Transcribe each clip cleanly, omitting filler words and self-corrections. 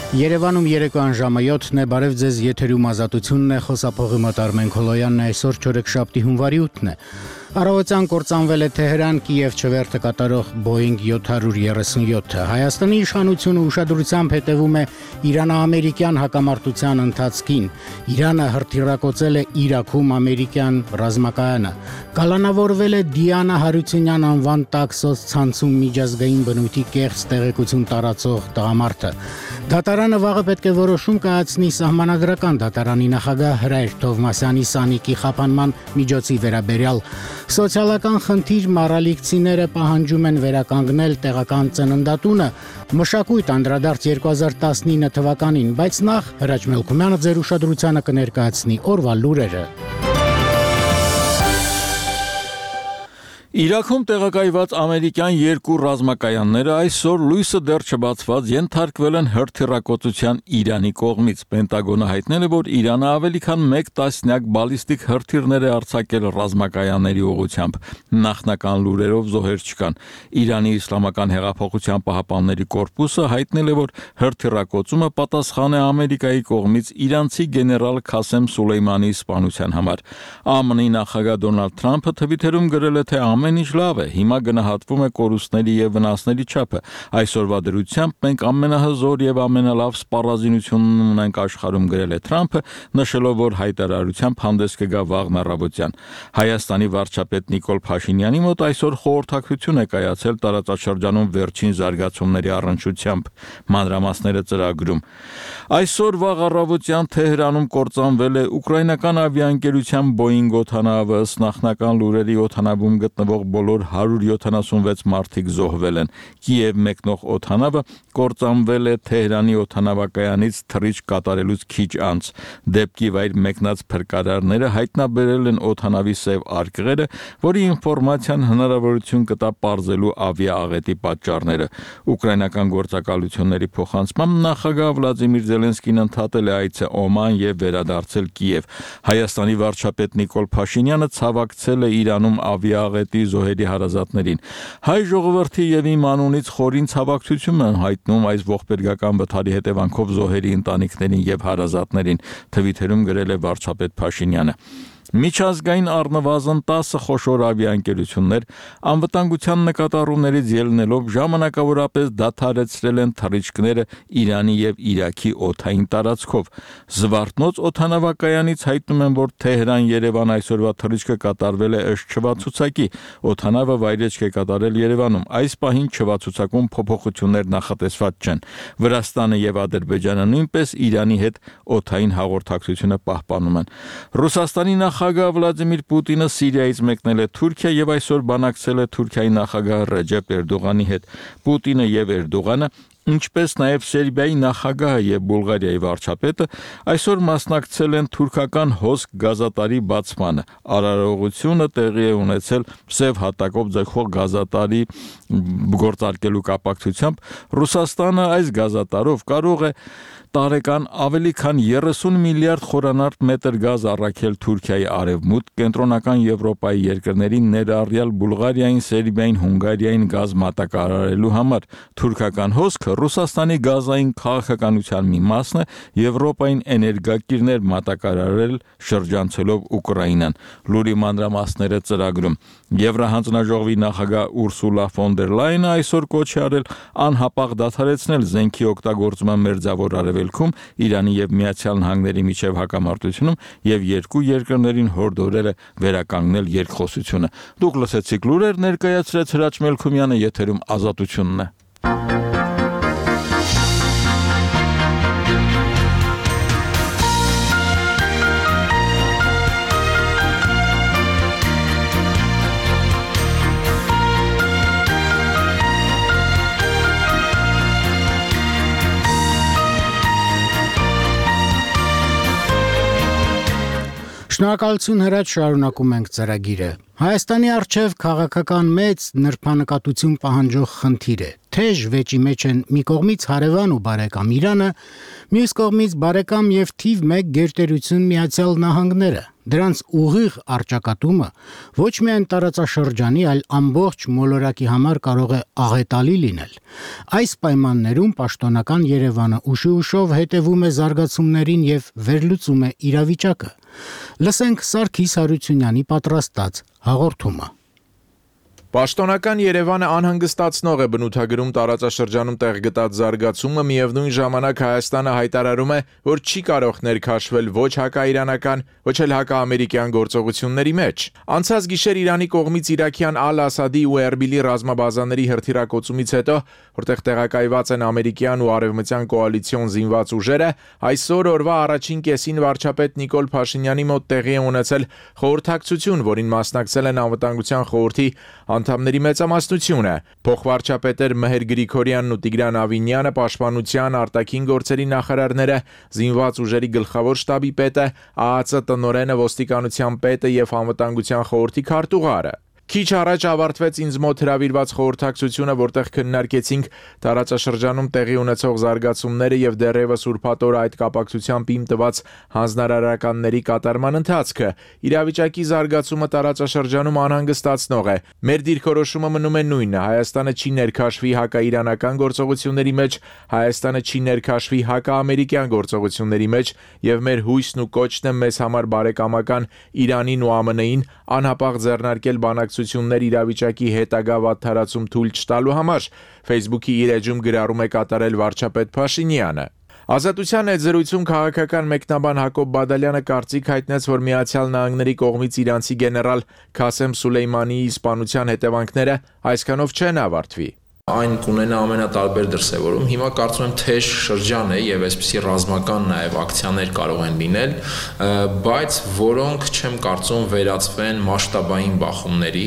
Երևանում երեկոյան ժամը 7-ն է, բարև ձեզ, եթերում ազատությունն է, խոսափողի մոտ Արմեն Քոլոյանն է, այսօր չորեքշաբթի հունվարի 8-ն է։ Առավոտյան կործանվել է Թեհրան Կիև չվերթը կատարող Boeing 737-ը։ Հայաստանի իշխանությունը ուշադրությամբ հետևում է Իրано-ամերիկյան հակամարտության ընթացքին։ Իրանը հրթիռակոծել է Իրաքում ամերիկյան ռազմակայանը։ Կալանավորվել է Դիանա Հարությունյան անվան տաքսոց ցանցում միջազգային բնույթի կեղծ տեղեկություն տարածող տղամարդը։ Դատարանը վաղը պետք է որոշում կայացնի սահմանադրական դատարանի նախագահ Հրայր Թովմասյանի սանիկի խափանման միջոցի վերաբերյալ։ Սոցիալական խնդիր մառալիքցիները պահանջում են վերականգնել տեղական ծննդատունը, մշակույթ անդրադարձ 2019 թվականին, բայց նախ Հրաչ Մելքումյանը ձեր ուշադրությանը կներկայացնի օրվա լուրերը։ Իրաքում տեղակայված ամերիկյան երկու ռազմակայանները այսօր լույսը դեռ չբացված ենթարկվել են հրթիռակոծության Իրանի կողմից։ Պենտագոնը հայտնել է, որ Իրանը ավելի քան 1 տասնյակ բալիստիկ հրթիռներ է արձակել ռազմակայանների ուղղությամբ։ Նախնական լուրերով զոհեր չկան։ Իրանի Իսլամական հեղափոխության պահապանների կորպուսը հայտնել է, որ հրթիռակոծումը պատասխան է Ամերիկայի կողմից իրանցի գեներալ Քասեմ Սուլեյմանի սպանության համար։ ԱՄՆ-ի նախագահ Դոնալդ Թրամփը Թվիտերում գրել է, թե ամեն ինչ լավ է, հիմա գնահատվում է կորուստների եւ վնասների չափը։ Այսօրվա դրությամբ մենք ամենահզոր եւ ամենալավ սպառազինությունն ունենք աշխարհում, գրել է Թրամփը, նշելով, որ հայտարարությամբ հանդես կգա վաղն առավոտյան։ Հայաստանի վարչապետ Նիկոլ Փաշինյանի մոտ այսօր խորհրդակցություն է կայացել տարածաշրջանում վերջին զարգացումների առնչությամբ։ Մանրամասները ծրագրում։ Այսօր վաղ առավոտյան Թեհրանում կործանվել է ուկրաինական ավիաընկերության Boeing օդանավը, ըստ նախնական լուրերի օդանավում գտնվող բոլոր 176 մարդիկ զոհվել են։ Կիև մեկնող օդանավը կործանվել է Թեհրանի օդանավակայանից թռիչք կատարելուց քիչ անց։ Դեպքի վայր մեկնած փրկարարները հայտնաբերել են օդանավի սև արկղերը, որի ինֆորմացիան հնարավորություն կտա պարզելու ավիաաղետի պատճառները։ Ուկրաինական գործակալությունների փոխանցմամբ նախագահ Վլադիմիր Զելենսկին ընդհատել է այցը Օման եւ վերադարձել Կիև։ Հայաստանի վարչապետ Նիկոլ Փաշինյանը ցավակցել է Իրանում ավիաաղետի զոհերի հարազատներին։ Հայ ժողովրդի եւ իմ անունից խորին ցավակցություն եմ հայտնում այս ողբերգական վթարի հետևանքով զոհերի ընտանիքներին եւ հարազատներին, Թվիտերում գրել է վարչապետ Փաշինյանը։ Միջազգային առնվազն 10 խոշոր ավիաընկերություններ անվտանգության նկատառումներից ելնելով ժամանակավորապես դադարեցրել են թռիչքները Իրանի եւ Իրաքի օդային տարածքով։ Զվարթնոց օդանավակայանից հայտնում են, որ Թեհրան-Երևան այսօրվա թռիչքը կատարվել է ըստ չվացուցակի։ Օդանավը վայրեջք է կատարել Երևանում։ Այս պահին չվացուցակում փոփոխություններ նախատեսված չեն։ Վրաստանը եւ Ադրբեջանը նույնպես Իրանի հետ օդային հաղորդակցությունը պահպանում են։ Ռուսաստանի նախագահ Վլադիմիր Պուտինը Սիրիայից մեկնել է Թուրքիա եւ այսօր բանակցել է Թուրքիայի նախագահ Ռեջեփ Էրդողանի հետ։ Պուտինը եւ Էրդողանը, ինչպես նաև Սերբիայի նախագահը եւ Բուլղարիայի վարչապետը այսօր մասնակցել են թուրքական հոսք գազատարի բացմանը։ Արարողությունը տեղի է ունեցել Սև հատակով ձգվող գազատարի գործարկելու կապակցությամբ։ Ռուսաստանը այս գազատարով կարող է տարեկան ավելի քան 30 միլիարդ խորանարդ մետր գազ առաքել Թուրքիայի արևմուտք, կենտրոնական Եվրոպայի երկրներին, ներառյալ Բուլղարիային, Սերբիային, Հունգարիային գազ մատակարարելու համար։ Թուրքական հոսքը Ռուսաստանի գազային քաղաքականության մի մասն է Եվրոպային էներգակիրներ մատակարարել շրջանցելով Ուկրաինան։ Լուրի մանրամասները ծրագրում։ Եվրահանձնաժողովի նախագահ Ուրսուլա ֆոն դեր Լայենը այսօր կոչ է արել անհապաղ դադարեցնել զենքի օգտագործման մերձավոր արևելքում Իրանի եւ Միացյալ Նահանգների միջև հակամարտությունում եւ երկու երկրներին հորդորել է վերականգնել երկխոսությունը։ Դուք լսեցիք լուրեր, ներկայացրեց Հրաչ Մելքումյանը, եթերում ազատությունն է։ Շնորհակալություն Հրաչ, շարունակում ենք ծրագիրը։ Հայաստանի առջև քաղաքական մեծ նրբանկատություն պահանջող խնդիր է։ Թեժ վեճի մեջ են մի կողմից հարևան ու բարեկամ Իրանը, մյուս կողմից բարեկամ եւ թիվ 1 գերտերություն Միացյալ Նահանգները։ Դրանց ուղիղ առճակատումը ոչ միայն տարածաշրջանի, այլ ամբողջ մոլորակի համար կարող է աղետալի լինել։ Այս պայմաններում պաշտոնական Երևանը ուշի-ուշով հետևում է զարգացումներին եւ վերլուծում է իրավիճակը։ Լսենք Սարգիս Հարությունյանի պատրաստած հաղորդումը։ Պաշտոնական Երևանը անհանգստացնող է բնութագրում տարածաշրջանում տեղ գտած զարգացումը, միևնույն ժամանակ Հայաստանը հայտարարում է, որ չի կարող ներքաշվել ոչ հակաիրանական, ոչ էլ հակաամերիկյան գործողությունների մեջ։ Անցած գիշեր Իրանի կողմից իրաքյան Ալ-Ասադի ու Էրբիլի ռազմաբազաների հրթիռակոծումից հետո, որտեղ տեղակայված են ամերիկյան ու արևմտյան կոալիցիոն զինված ուժերը, այսօր օրվա առաջին կեսին վարչապետ Նիկոլ Փաշինյանի մոտ տեղի է ունեցել խորհրդակցություն, որին մասնակցել են Անվտանգության խորհրդի անդամների մեծամասնությունը։ Փոխվարչապետեր Մհեր Գրիգորյանն ու Տիգրան Ավինյանը, Պաշտպանության, արտաքին գործերի նախարարները, զինված ուժերի գլխավոր շտաբի պետը, ԱԱԾ տնօրենը, ոստիկանության պետը եւ Անվտանգության խորհրդի քարտուղարը։ Քիչ առաջ ավարտվեց ինձ մոտ հրավիրված խորհրդակցությունը, որտեղ քննարկեցինք տարածաշրջանում տեղի ունեցող զարգացումները եւ դեռևս ուրբաթ-օրը այդ կապակցությամբ իմ տված հանձնարարականների կատարման ընթացքը։ Իրավիճակի զարգացումը տարածաշրջանում անհանգստացնող է։ Մեր դիրքորոշումը մնում է նույնը. Հայաստանը չի ներքաշվի հակաիրանական գործողությունների մեջ, Հայաստանը չի ներքաշվի հակաամերիկյան գործողությունների մեջ եւ մեր հույսն ու կոչն է մեզ համար բարեկամական Իրանին ու ԱՄՆ-ին անհապաղ ձեռնարկել բանակցություններ իրավիճակի հետագա վատթարացում թույլ չտալու համար, Facebook-ի իր էջում գրառում է կատարել վարչապետ Փաշինյանը։ Ազատության այդ զրույցում քաղաքական մեկնաբան Հակոբ Բադալյանը կարծիք հայտնեց, որ Միացյալ Նահանգների կողմից իրանցի գեներալ Քասեմ Սուլեյմանիի սպանության հետևանքները այսքանով չեն ավարտվի։ Այն կունենա ամենատարբեր դրսևորում։ Հիմա կարծում եմ թեժ շրջան է եւ այսպիսի ռազմական նաեւ ակցիաներ կարող են լինել, բայց որոնք չեմ կարծում վերածվեն մասշտաբային բախումների։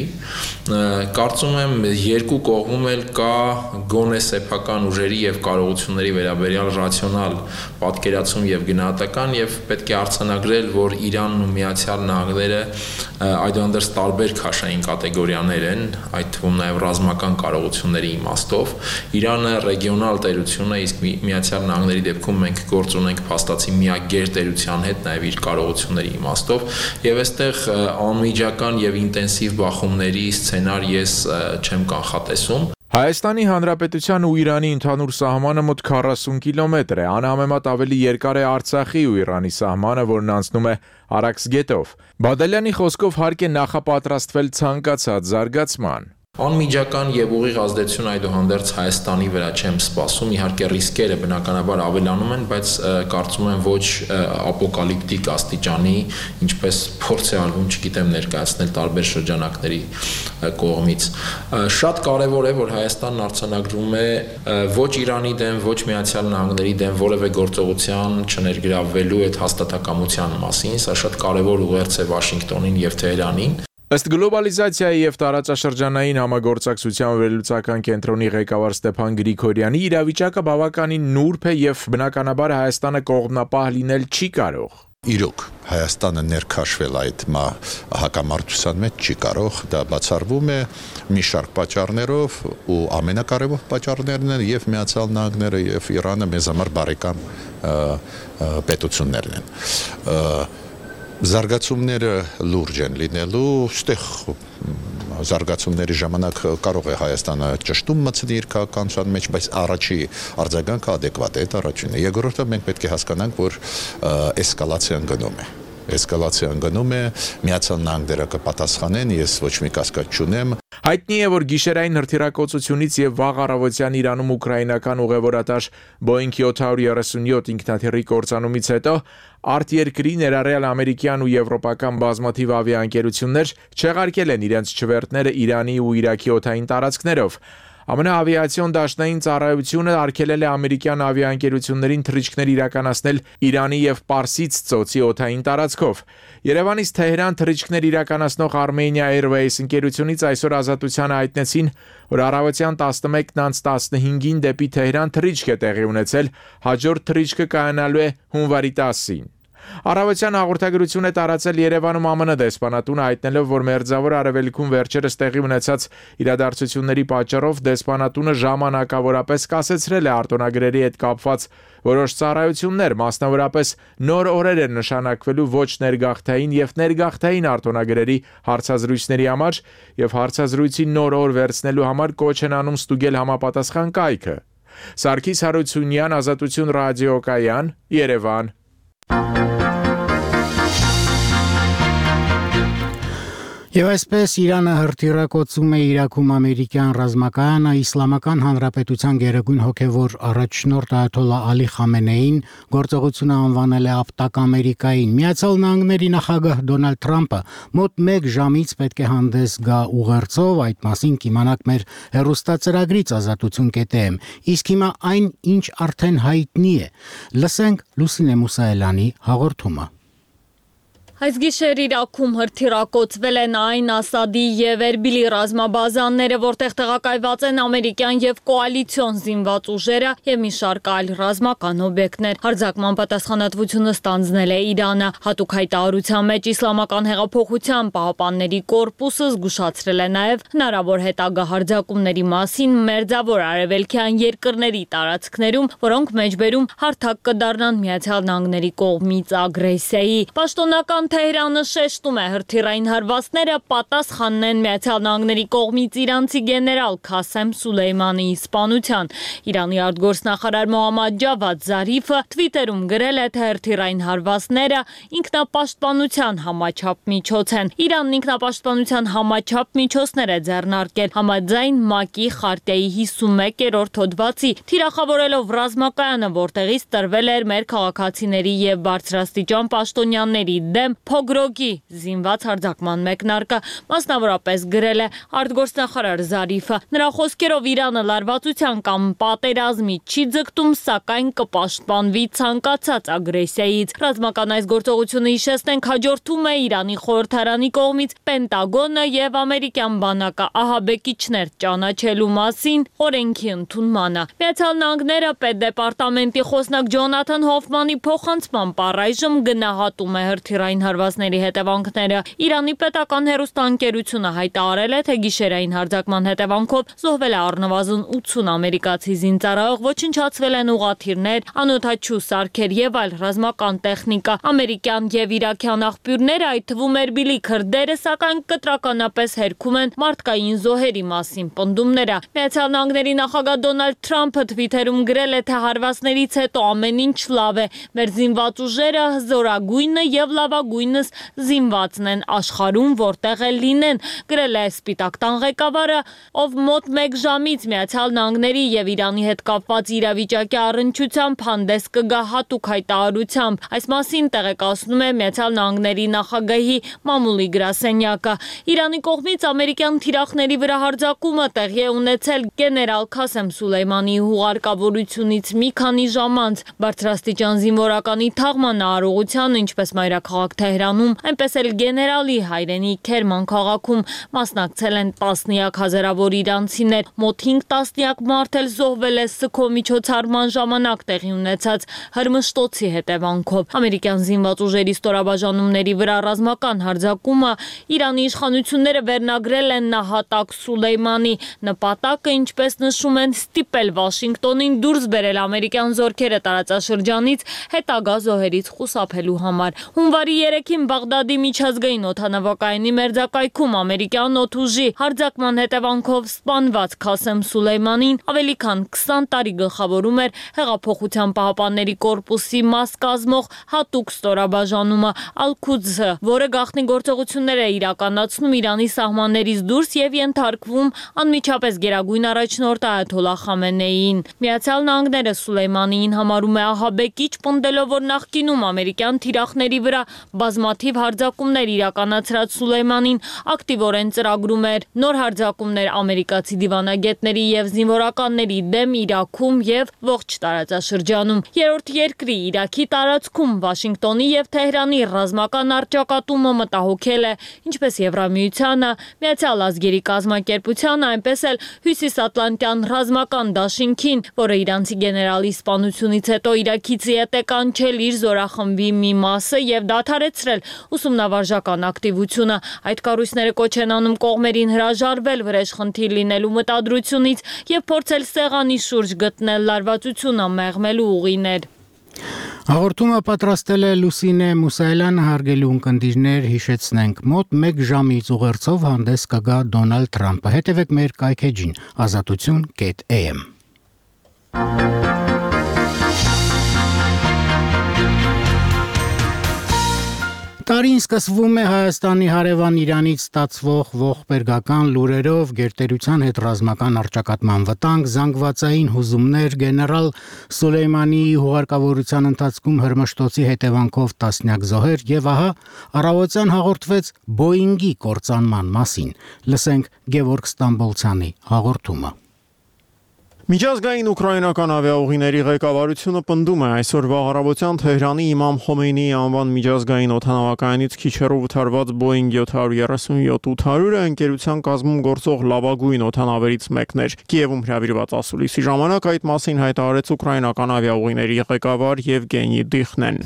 Կարծում եմ երկու կողմում էլ կա գոնե սեփական ուժերի եւ կարողությունների վերաբերյալ ռացիոնալ պատկերացում եւ գնահատական եւ պետք է արձանագրել, որ Իրանն ու Միացյալ Նահանգները այդուհանդերձ տարբեր քաշային կատեգորիաներ են, այդ թվում նաեւ ռազմական կարողությունների իմաստով։ Իրանը ռեգիոնալ տերություն է, իսկ Միացյալ Նահանգների դեպքում մենք գործ ունենք փաստացի միագեր տերության հետ, նաև իր կարողությունների իմաստով, եւ այստեղ անմիջական եւ ինտենսիվ բախումների սցենար ես չեմ կանխատեսում։ Հայաստանի Հանրապետության ու Իրանի ընդհանուր սահմանը մոտ 40 կիլոմետր է, անհամեմատ ավելի երկար է Արցախի ու Իրանի սահմանը, որն անցնում է Արաքս գետով։ Բադալյանի խոսքով հարկ է նախապատրաստվել ցանկացած զարգացման։ Անմիջական եւ ուղիղ ազդեցություն այդուհանդերձ Հայաստանի վրա չեմ սպասում, իհարկե ռիսկերը բնականաբար ավելանում են, բայց կարծում եմ ոչ ապոկալիպտիկ աստիճանի, ինչպես փորձ է արվում, չգիտեմ, ներկայացնել տարբեր շրջանակների կողմից։ Շատ կարեւոր է, որ Հայաստանն արձանագրում է ոչ Իրանի դեմ, ոչ Միացյալ Նահանգների դեմ որևէ գործողության չներգրավվելու այդ հաստատակամության մասին, սա շատ կարեւոր ուղերձ է Վաշինգտոնին եւ Թեհրանին։ Ըստ գլոբալիզացիայի եւ տարածաշրջանային համագործակցության վերլուծական կենտրոնի ղեկավար Ստեփան Գրիգորյանի, իրավիճակը բավականին նուրբ է եւ բնականաբար Հայաստանը կողմնապահ լինել չի կարող։ Իրոք Հայաստանը ներքաշվել այդ հակամարտության մեջ չի կարող, դա բացառվում է մի շարք պատճառներով ու ամենակարևոր պատճառներն են եւ Միացյալ Նահանգները եւ Իրանը մեզ համար բարեկամ պետություններն են։ Զարգացումները լուրջ են լինելու, այստեղ զարգացումների ժամանակ կարող է Հայաստանը ճշտում մտցնել իր քաղաքականության մեջ, բայց առաջի արձագանքը adekvat է, դա առաջինը։ Երկրորդը մենք պետք է հասկանանք, որ էսկալացիան գնում է։ Էսկալացիան գնում է, Միացյալ Նահանգները կպատասխանեն, ես ոչ մի կասկած չունեմ։ Հայտնի է, որ գիշերային հրթիռակոծությունից եւ վաղ առավոտյան Իրանում ուկրաինական ուղևորատար Boeing 737 ինքնաթիռի կործանումից հետո արտերկրի ներառյալ ամերիկյան ու եվրոպական բազմաթիվ ավիաընկերություններ չեղարկել են իրենց չվերթները Իրանի ու Իրաքի օդային տարածքներով։ ԱՄՆ ավիացիոն դաշնային ծառայությունը արգելել է ամերիկյան ավիաընկերություններին թռիչքներ իրականացնել Իրանի եւ Պարսից ծոցի օդային տարածքով։ Երևանից Թեհրան թռիչքներ իրականացնող Armenia Airways ընկերությունից այսօր Ազատությանը հայտնեցին, որ առավոտյան 11:15-ին դեպի Թեհրան թռիչք է տեղի ունեցել, հաջորդ թռիչքը կայանալու է հունվարի 10-ին։ Առավոտյան հաղորդագրություն է տարածել Երևանում ԱՄՆ դեսպանատունը, հայտնելով, որ Մերձավոր Արևելքում վերջերս տեղի ունեցած իրադարձությունների պատճառով դեսպանատունը ժամանակավորապես կասեցրել է արտոնագրերի հետ կապված որոշ ծառայություններ, մասնավորապես նոր օրեր են նշանակվելու ոչ ներգաղթային եւ ներգաղթային արտոնագրերի հարցազրույցների համար եւ հարցազրույցի նոր օր վերցնելու համար կոչ են անում ստուգել համապատասխան կայքը։ Սարգիս Հարությունյան, Ազատություն ռադիոկայան, Երևան։ Եվ այսպես Իրանը հրթիռակոծում է Իրաքում ամերիկյան ռազմակայանը, Իսլամական Հանրապետության գերագույն հոգևոր առաջնորդ Այաթոլլա Ալի Խամենեին գործողությունը անվանել է ապտակ Ամերիկային։ Միացյալ Նահանգների նախագահ Դոնալդ Թրամփը մոտ 1 ժամից պետք է հանդես գա ուղերձով, այդ մասին կիմանաք մեր հեռուստացրագրից Ազատություն.am։ Իսկ հիմա այն, ինչ արդեն հայտնի է։ Լսենք Լուսինե Մուսայելյանի հաղորդումը։ Այս գիշեր Իրաքում հրթիռակոծվել են այն Ասադի եւ Էրբիլի ռազմաբազաները, որտեղ տեղակայված են ամերիկյան եւ կոալիցիոն զինված ուժերը եւ մի շարք այլ ռազմական օբյեկտներ։ Հարձակման պատասխանատվությունը ստանձնել է Իրանը։ Հատուկ հայտարարության մեջ Իսլամական հեղափոխության պահապանների կորպուսը զգուշացրել է նաեւ հնարավոր հետագա հարձակումների մասին Մերձավոր Արևելքյան երկրների տարածքներում, որոնք մեջբերում հարթակ կդառնան Միացյալ Նահանգների կողմից ագրեսիայի։ Պաշտոնական Թեհրանը շեշտում է հրթիռային հարվածները պատասխանն են Միացյալ Նահանգների կողմից իրանցի գեներալ Քասեմ Սուլեյմանիի սպանության։ Իրանի արտգործնախարար Մոհամմադ Ջավադ Զարիֆը Twitter-ում գրել է, թե հրթիռային հարվածները ինքնապաշտպանության համաչափ միջոց են։ Իրանն ինքնապաշտպանության համաչափ միջոցներ է ձեռնարկել համաձայն ՄԱԿ-ի խարտիայի 51-րդ հոդվածի, թիրախավորելով ռազմակայանը, որտեղից տրվել էր մեր քաղաքացիների եւ բարձրաստիճան պաշտոնյաների դեմ Փոգրոգի զինված հարձակման մեկնարկը, մասնավորապես գրել է արտգործնախարար Զարիֆը։ Նրա խոսքերով Իրանը լարվածության կամ պատերազմի չի ձգտում, սակայն կպաշտպանվի ցանկացած ագրեսիայից։ Ռազմական այս գործողությունը, հիշեցնենք, հաջորդում է Իրանի խորհրդարանի կողմից Պենտագոնը եւ ամերիկյան բանակը ահաբեկիչներ ճանաչելու մասին օրենքի ընդունմանը։ Միացյալ Նահանգները պետդեպարտամենտի խոսնակ Ջոնաթան Հոֆմանի փոխանցմամբ առայժմ գնահատում է հրթիռային հարվածների հետևանքները։ Իրանի պետական հեռուստաընկերությունը հայտարարել է, թե գիշերային հարձակման հետևանքով զոհվել է առնվազն 80 ամերիկացի զինծառայող, ոչնչացվել են ուղղաթիռներ, անօդաչու սարքեր եւ այլ ռազմական տեխնիկա։ Ամերիկյան եւ իրաքյան աղբյուրները, այդ թվում Էրբիլի քրդերը, սակայն կտրականապես հերքում են մարդկային զոհերի մասին պնդումները։ Միացյալ Նահանգների նախագահ Դոնալդ Թրամփը Twitter-ում գրել է, թե հարվածներից հետո ամեն ինչ լավ է։ Մեր զինված ուժերը հզորագույնը եւ լավագույնս զինվածն են աշխարհում, որտեղ էլ լինեն, գրել է Սպիտակ տան ղեկավարը, ով մոտ 1 ժամից Միացյալ Նահանգների եւ Իրանի հետ կապված իրավիճակի առնչությամբ հանդես կգա հատուկ հայտարարությամբ։ Այս մասին տեղեկացնում է Միացյալ Նահանգների նախագահի մամուլի գրասենյակը։ Իրանի կողմից ամերիկյան թիրախների վրա հարձակումը տեղի է ունեցել գեներալ Քասեմ Սուլեյմանիի հուղարկավորությունից մի քանի ժամ անց։ Բարձրաստիճան զինվորականի թաղման արարողության, ինչպես մայրաքաղաք Թեհրանում, այնպես էլ գեներալի հայրենի Քերման քաղաքում մասնակցել են տասնյակ հազարավոր իրանցիներ, մոտ 5 տասնյակ մարդ էլ զոհվել է ՍՔՕ միջոցառման ժամանակ տեղի ունեցած հրմշտոցի հետևանքով։ Ամերիկյան զինված ուժերի ստորաբաժանումների վրա ռազմական հարձակումը Իրանի իշխանությունները վերնագրել են նահատակ Սուլեյմանի, նպատակը, ինչպես նշում են, ստիպել Վաշինգտոնին դուրս բերել ամերիկյան զորքերը տարածաշրջանից հետագա զոհերից խուսափելու համար։ Հունվարի 3-ին Բաղդադի միջազգային օդանավակայանի մերձակայքում ամերիկյան օդուժի հարձակման հետևանքով սպանված Քասեմ Սուլեյմանին ավելի քան 20 տարի գլխավորում էր Հեղափոխության պահապանների կորպուսի մաս կազմող հատուկ ստորաբաժանումը Ալ-Քուդսը, որը գաղտնի գործողություններ է իրականացնում Իրանի սահմաններից դուրս եւ ենթարկվում անմիջապես գերագույն առաջնորդ Այաթոլլա Խամենեիին։ Միացյալ Նահանգները Սուլեյմանիին համարում է ահաբեկիչ, պնդելով, որ նախկինում ամերիկյան թիրախների վրա բազմաթիվ հարձակումներ իրականացրած Սուլեյմանին ակտիվորեն ծրագրում էր նոր հարձակումներ ամերիկացի դիվանագետների եւ զինվորականների դեմ Իրաքում եւ ողջ տարածաշրջանում։ Երրորդ երկրի Իրաքի տարածքում Վաշինգտոնի եւ Թեհրանի ռազմական առճակատումը մտահոգել է ինչպես Եվրամիությանը, Միացյալ Ազգերի կազմակերպությանը, այնպես էլ Հյուսիսատլանտյան ռազմական դաշինքին, որը իրանցի գեներալի սպանությունից հետո Իրաքից ետ է կանչել իր զորախմբի մի մասը եւ դադարեցրել ուսումնավարժական ակտիվությունը։ Այդ կառույցները կոչ են անում կողմերին հրաժարվել վրեժխնդիր լինելու մտադրությունից եւ փորձել սեղանի շուրջ գտնել լարվածությունը մեղմելու ուղիներ։ Հաղորդումը պատրաստել է Լուսինե Մուսայելյանը, հարգելի ունկնդիրներ, հիշեցնենք, մոտ 1 ժամից ուղերձով հանդես կգա Դոնալդ Թրամփը։ Հետևեք մեր կայքեջին azatutun.am։ Տարին սկսվում է Հայաստանի հարևան Իրանից ստացվող ողբերգական լուրերով, գերտերության հետ ռազմական առճակատման վտանգ, զանգվածային հուզումներ, գեներալ Սուլեյմանիի հուղարկավորության ընթացքում հրմշտոցի հետևանքով տասնյակ զոհեր եւ ահա առավոտյան հաղորդվեց Բոյինգի կործանման մասին։ Լսենք Գևորգ Ստամբոլցյանի հաղորդումը։ Միջազգային ուկրաինական ավիաուղիների ղեկավարությունը պնդում է այսօր վաղ առավոտյան Թեհրանի Իմամ Խոմեյնիի անվան միջազգային օդանավակայանից քիչ հեռու վթարված Boeing 737-800-ը ընկերության կազմում գործող լավագույն օդանավերից մեկն էր։ Կիևում հրավիրված ասուլիսի ժամանակ այդ մասին հայտարարեց ուկրաինական ավիաուղիների ղեկավար Եվգենի Դիխնեն։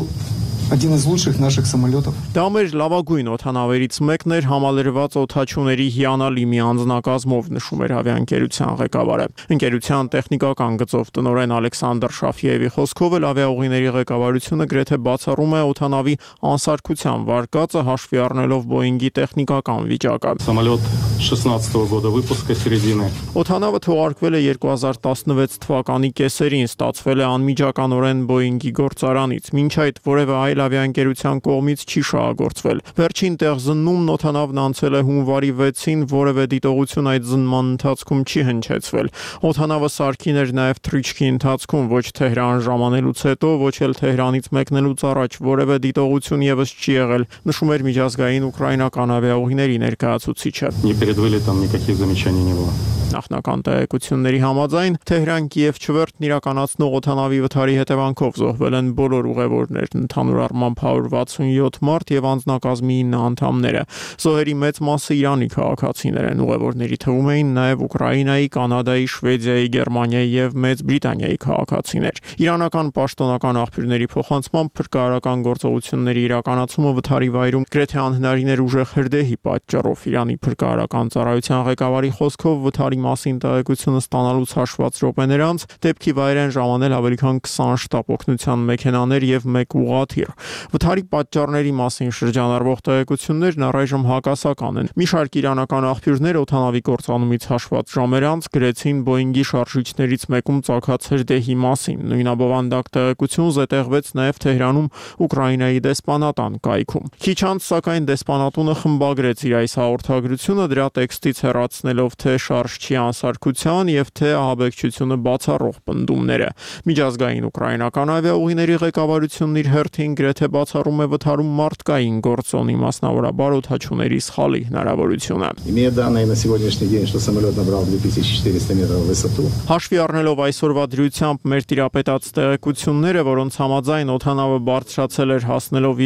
Один из лучших наших самолетов. Դա մեր լավագույն օդանավերից մեկն էր համալրված օդաչուների հիանալի մի անձնակազմով, նշում էր ավիաընկերության ղեկավարը։ Ընկերության տեխնիկական գծով տնօրեն Ալեքսանդր Շաֆիևի խոսքով էլ ավիաուղիների ղեկավարությունը գրեթե բացառում է օդանավի անսարքության վարկածը հաշվի առնելով Boeing-ի տեխնիկական վիճակը։ Самолет 16-го года выпуска середины. Օդանավը թողարկվել է 2016 թվականի կեսերին, ստացվել է անմիջականորեն Boeing-ի գործարանից։ Մինչ այդ որևէ այլ ավիաընկերության կողմից չի շահագործվել։ Վերջին տեղ զննումն օդանավն անցել է հունվարի 6-ին, որևէ դիտողություն այդ զննման ընթացքում չի հնչեցվել։ Օդանավը սարքին էր նաև թռիչքի ընթացքում, ոչ Թեհրան ժամանելուց հետո, ոչ էլ Թեհրանից մեկնելուց առաջ որևէ դիտողություն եւս չի եղել, նշում էր միջազգային ուկրաինական ավիաուղիների ներկայացուցիչը։ Не перед вылетом никаких замечаний не было. Նախնական տեղեկությունների համաձայն Թեհրան-Կիև չվերթն իրականացնող օդանավի վթարի հետևանքով զոհվել են բոլոր ուղևորներն, ընդհանուր առմամբ 167 մարդ եւ անձնակազմի 9 անդամները։ Զոհերի մեծ մասը Իրանի քաղաքացիներ են, ուղևորների թվում էին նաեւ Ուկրաինայի, Կանադայի, Շվեդիայի, Գերմանիայի եւ Մեծ Բրիտանիայի քաղաքացիներ։ Իրանական պաշտոնական աղբյուրների փոխանցմամբ փրկարարական գործողությունների իրականացումը վթարի վայրում գրեթե անհնարին էր ուժեղ հրդեհի պատճառով։ Իրանի փրկարարական ծառայության ղեկավարի խոսքով վթարի մասին տեղեկությունը ստանալուց հաշված րոպեներ անց դեպքի վայր են ժամանել ավելի քան 20 շտապ օգնության մեքենաներ եւ 1 ուղղաթիռ։ Վթարի պատճառների մասին շրջանառվող տեղեկություններն առայժմ հակասական են։ Մի շարք իրանական աղբյուրներ օդանավի կործանումից հաշված ժամեր անց գրեցին Boeing-ի շարժիչներից մեկում ծագած հրդեհի մասին։ Նույնաբովանդակ տեղեկություն զետեղվեց նաեւ Թեհրանում Ուկրաինայի դեսպանատան կայքում։ Քիչ անց սակայն դեսպանատունը խմբագրեց իր այս հաղորդագրությունը, դրա տեքստից հեռացնելով թե շարժչի անսարքության եւ թե ահաբեկչությունը բացառող պնդումները։ Միջազգային ուկրաինական ավիաուղիների ղեկավարությունն իր հերթին գրեթե բացառում է վթարում մարդկային գործոնի, մասնավորաբար օդաչուների սխալի հնարավորությունը։ Имея данные на сегодняшний день, что самолет набрал 2400 метров в высоту. Հաշվի առնելով այսօրվա դրությամբ մեր տիրապետած տեղեկությունները, որոնց համաձայն օդանավը բարձրացել էր հասնելով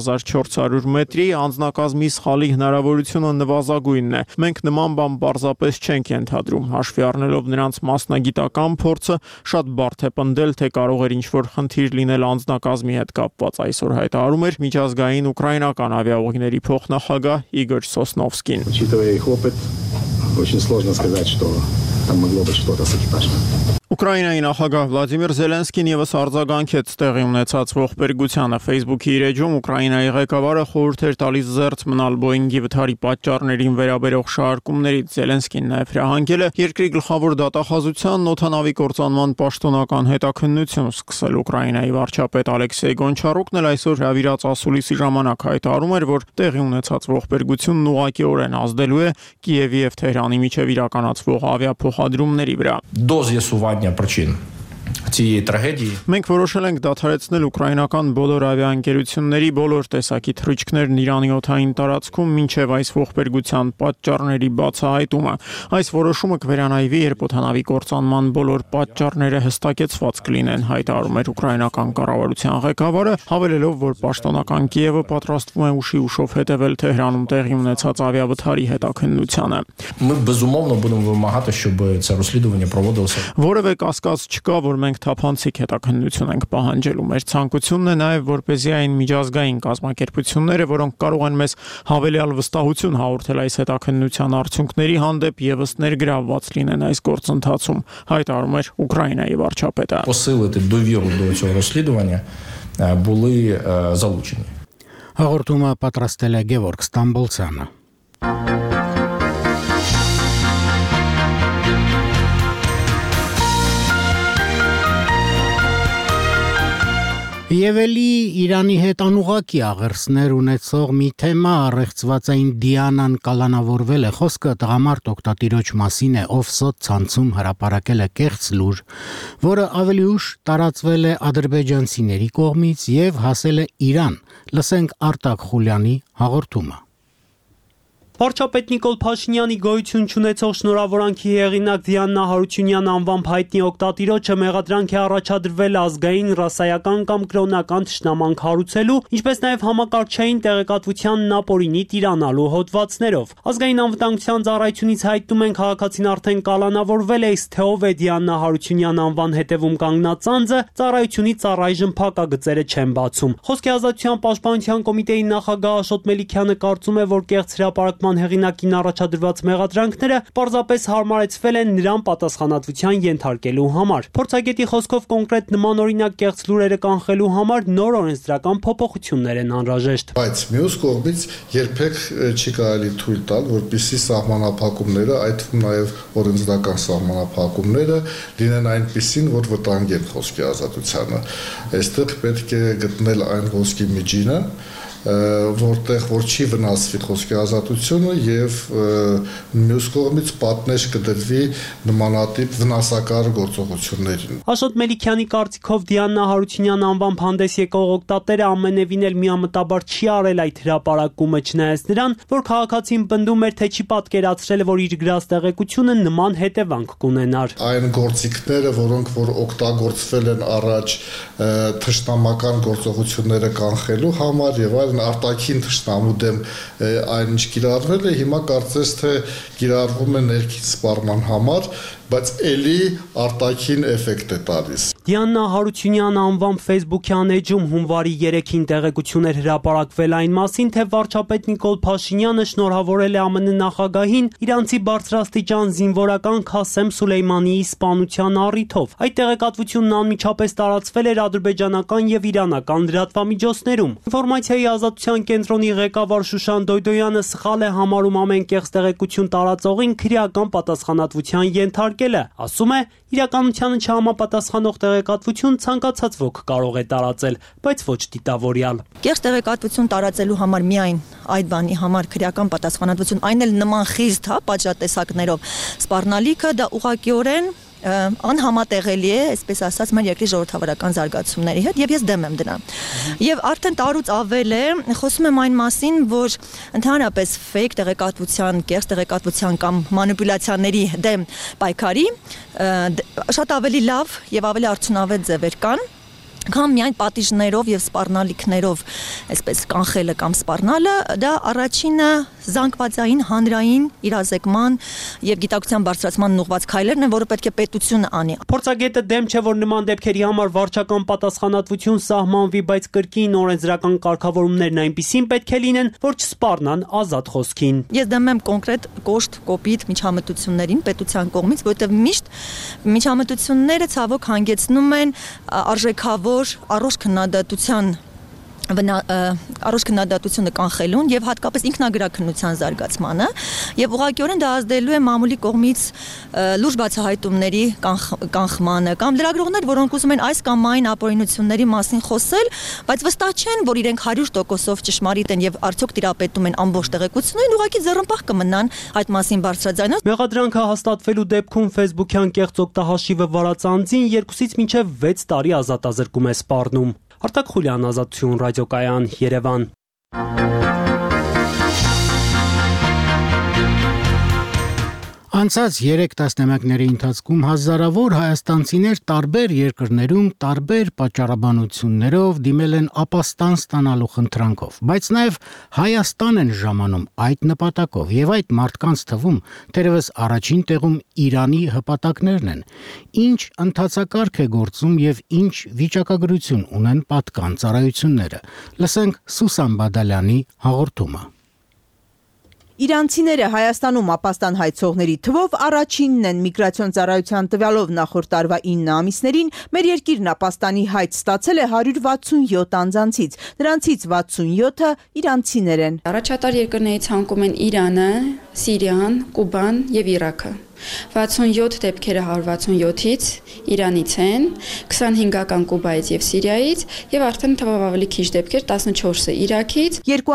2400 մետրի, անձնակազմի սխալի հնարավորությունը նվազագույնն է։ Մենք նման բան պարզապես չենք ենթադրում, հաշվի առնելով նրանց մասնագիտական փորձը, շատ բարդ է պնդել, թե կարող էր ինչ-որ խնդիր լինել անձնակազմի հետ կապված, այսօր հայտարարում էր միջազգային ուկրաինական ավիաուղիների փոխնախագահ Իգոր Սոսնովսկին։ Учитывая их опыт, очень сложно сказать, что там могло быть что-то с экипажем. Ուկրաինայի նախագահ Վլադիմիր Զելենսկին եւս արձագանքեց տեղի ունեցած ողբերգությանը Facebook-ի իր էջում Ուկրաինայի ղեկավարը խորհուրդ էր տալիս զերծ մնալ Boeing-ի վթարի պատճառներին վերաբերող շարժումներից։ Զելենսկին նաեւ հրահանգել է երկրի գլխավոր դատախազությանն օդանավի կործանման պաշտոնական հետաքննություն սկսել։ Ուկրաինայի վարչապետ Ալեքսեյ Գոնչարուկն էլ այսօր հրավիրած ասուլիսի ժամանակ հայտարարում էր, որ տեղի ունեցած ողբերգությունն ուղղակիորեն ազդելու է Կիևի եւ Թեհրանի միջև իրականացվող ավիափոխադրումների վրա։ До з'ясування причин цієї трагедії. Մենք որոշել ենք դադարեցնել ուկրաինական բոլոր ավիաընկերությունների բոլոր տեսակի թռիչքներն Իրանի օդային տարածքում մինչև այս ողբերգության պատճառների բացահայտումը։ Այս որոշումը կվերանայվի, երբ օդանավի կործանման բոլոր պատճառները հստակեցված կլինեն, հայտարարում էր ուկրաինական կառավարության ղեկավարը, հավելելով, որ պաշտոնական Կիևը պատրաստվում է ուշի ուշով հետևել Թեհրանում տեղի ունեցած ավիավթարի հետաքննությանը։ Ми безумовно будемо вимагати, щоб це розслідування проводилося. Որևէ կասկած չկա, որ մենք թափանցիկ հետաքննություն ենք պահանջելու։ Մեր ցանկությունն է նաև, որպեսզի այն միջազգային կազմակերպությունները, որոնք կարող են մեզ հավելյալ վստահություն հաղորդել այս հետաքննության արդյունքների հանդեպ, եւս ներգրավված լինեն այս գործընթացում, հայտարարում էր Ուկրաինայի վարչապետը։ Посилити довіру до цього розслідування були залучені. Հաղորդումը պատրաստել է Գևորգ Ստամբոլցյանը։ Եվելի Իրանի հետ անուղակի աղերսներ ունեցող մի թեմա առեղծվածային Դիանան կալանավորվել է, խոսքը տղամարդ օգտատիրոջ մասին է, ով սոցցանցում հրապարակել է կեղծ լուր, որը ավելի ուշ տարածվել է ադրբեջանցիների կողմից եւ հասել է Իրան։ Լսենք Արտակ Խուլյանի հաղորդումը։ Վարչապետ Նիկոլ Փաշինյանի գոյություն չունեցող շնորհավորանքի հեղինակ Դիանա Հարությունյան անվամբ հայտնի օգտատիրոջը մեղադրանք է առաջադրվել ազգային, ռասայական կամ կրոնական թշնամանք հարուցելու, ինչպես նաև համակարգչային տեղեկատվությանն ապօրինի տիրանալու հոդվածներով։ Ազգային անվտանգության ծառայությունից հայտնում են քաղաքացին արդեն կալանավորվել է, իսկ թե ով է Դիանա Հարությունյան անվան հետևում կանգնած անձը, ծառայությունից առայժմ փակագծերը չեն բացում։ Խոսքի ազատության պաշտպանության կոմիտեի նախագահ Աշոտ Մելիքյանը կարծում է, որ կեղծ հրապարակման հեղինակին առաջադրված մեղադրանքները պարզապես հարմարեցվել են նրան պատասխանատվության ենթարկելու համար։ Փորձագետի խոսքով կոնկրետ նմանօրինակ կեղծ լուրերը կանխելու համար նոր օրենսդրական փոփոխություններ են անհրաժեշտ։ Բայց մյուս կողմից երբեք չի կարելի թույլ տալ, որպեսզի սահմանափակումները, այդ թվում նաև օրենսդրական սահմանափակումները լինեն այնպիսին, որ վտանգեն խոսքի ազատությանը։ Այստեղ պետք է գտնել այն ոսկի միջինը, որտեղ որ չի վնասվի խոսքի ազատությունը եւ մյուս կողմից պատնեշ կդրվի նմանատիպ վնասակար գործողություններին։ Աշոտ Մելիքյանի կարծիքով Դիանա Հարությունյան անվամբ հանդես եկող օգտատերը ամենևին էլ միամտաբար չի արել այդ հրապարակումը, չնայած նրան, որ քաղաքացին պնդում էր, թե չի պատկերացրել, որ իր գրած տեղեկությունը նման հետևանք կունենար։ Այն գործիքները, որոնք որ օգտագործվել են առաջ թշնամական գործողությունները կանխելու համար եւ արտաքին թշնամու դեմ այն ինչ կիրառվել է, հիմա կարծես թե կիրառվում է ներքին սպառման համար, բայց էլի արտաքին էֆեկտ է տալիս։ Դիանա Հարությունյան անվամբ Facebook-յան էջում հունվարի 3-ին տեղեկություններ հրապարակվել այն մասին, թե վարչապետ Նիկոլ Փաշինյանը շնորհավորել է ԱՄՆ նախագահին իրանցի բարձրաստիճան զինվորական Քասեմ Սուլեյմանիի սպանության առիթով։ Այդ տեղեկատվությունն անմիջապես տարածվել էր ադրբեջանական եւ իրանական լրատվամիջոցներում։ Ինֆորմացիայի ազատության կենտրոնի ղեկավար Շուշան Դոյդոյանը սխալ է համարում ամեն կեղծ տեղեկություն տարածողին քրեական պատասխանատվության ենթարկելը։ Ասում է, իրականությանը չհամապատասխանող տեղեկատվություն ցանկացած ոք կարող է տարածել, բայց ոչ դիտավորյալ։ Կեղծ տեղեկատվություն տարածելու համար միայն այդ բանի համար քրեական պատասխանատվություն, այն էլ նման խիստ, պատժատեսակներով սպառնալիքը դա ուղղակիորեն անհամատեղելի է, այսպես ասած, մեր երկրի ժողովրդավարական զարգացումների հետ եւ ես դեմ եմ դրան։ Եվ արդեն տարուց ավել է, խոսում եմ այն մասին, որ ընդհանրապես fake տեղեկատվության, կեղծ տեղեկատվության կամ մանիպուլյացիաների դեմ պայքարի շատ ավելի լավ եւ ավելի արդյունավետ ձևեր կան, կամ միայն պատիժներով եւ սպառնալիքներով, այսպես կանխելը կամ սպառնալը, դա առաջինը զանգվածային հանրային իրազեկման եւ գիտակցության բարձրացման ուղղված քայլերն են, որը պետք է պետությունը անի։ Փորձագետը դեմ չէ, որ նման դեպքերի համար վարչական պատասխանատվություն սահմանվի, բայց կրկին օրենսդրական կարգավորումներն այնպիսին պետք է լինեն, որ չսպառնան ազատ խոսքին։ Ես դեմ եմ կոնկրետ կոշտ, կոպիտ միջամտություններին պետության կողմից, որտեղ միշտ միջամտությունները ցավոք հանգեցնում են արժեքավոր առողջ քննադատության առողջ քննադատությունը կանխելուն եւ հատկապես ինքնագրաքննության զարգացմանը եւ ուղղակիորեն դա ազդելու է մամուլի կողմից լուրջ բացահայտումների կանխմանը կամ լրագրողներ, որոնք ուզում են այս կամ այն ապօրինությունների մասին խոսել, բայց վստահ չեն, որ իրենք 100%-ով ճշմարիտ են եւ արդյոք տիրապետում են ամբողջ տեղեկություններին, ուղղակի ձեռնպահ կմնան այդ մասին բարձրաձայնած։ Մեղադրանքը հաստատվելու դեպքում Facebook-յան կեղծ օգտահաշիվը վարած անձին 2-ից մինչև 6 տարի ազատազրկում է սպառնում։ Արտակ Խուլյան, Ազատություն ռադիոկայան, Երևան։ Անցած 3 տասնամյակների ընթացքում հազարավոր հայաստանցիներ տարբեր երկրներում տարբեր պատճառաբանություններով դիմել են ապաստան ստանալու խնդրանքով, բայց նաև Հայաստան են ժամանում այդ նպատակով եւ այդ մարդկանց թվում թերևս առաջին տեղում Իրանի հպատակներն են։ Ինչ ընթացակարգ է գործում եւ ինչ վիճակագրություն ունեն պատկան ծառայությունները։ Լսենք Սուսան Բադալյանի հաղորդումը։ Իրանցիները Հայաստանում ապաստան հայցողների թվով առաջինն են միգրացիոն ծառայության տվյալով նախորդ տարվա 9 ամիսներին մեր երկիրն ապաստանի հայց ստացել է 167 անձանցից, նրանցից 67-ը իրանցիներ են։ Առաջատար երկրներից ցանկում են Իրանը, Սիրիան, Կուբան եւ Իրաքը։ 67 դեպքերը 167-ից Իրանից են, 25-ական Կուբայից եւ Սիրիայից եւ արդեն թվով ավելի քիչ դեպքեր 14-ը Իրաքից։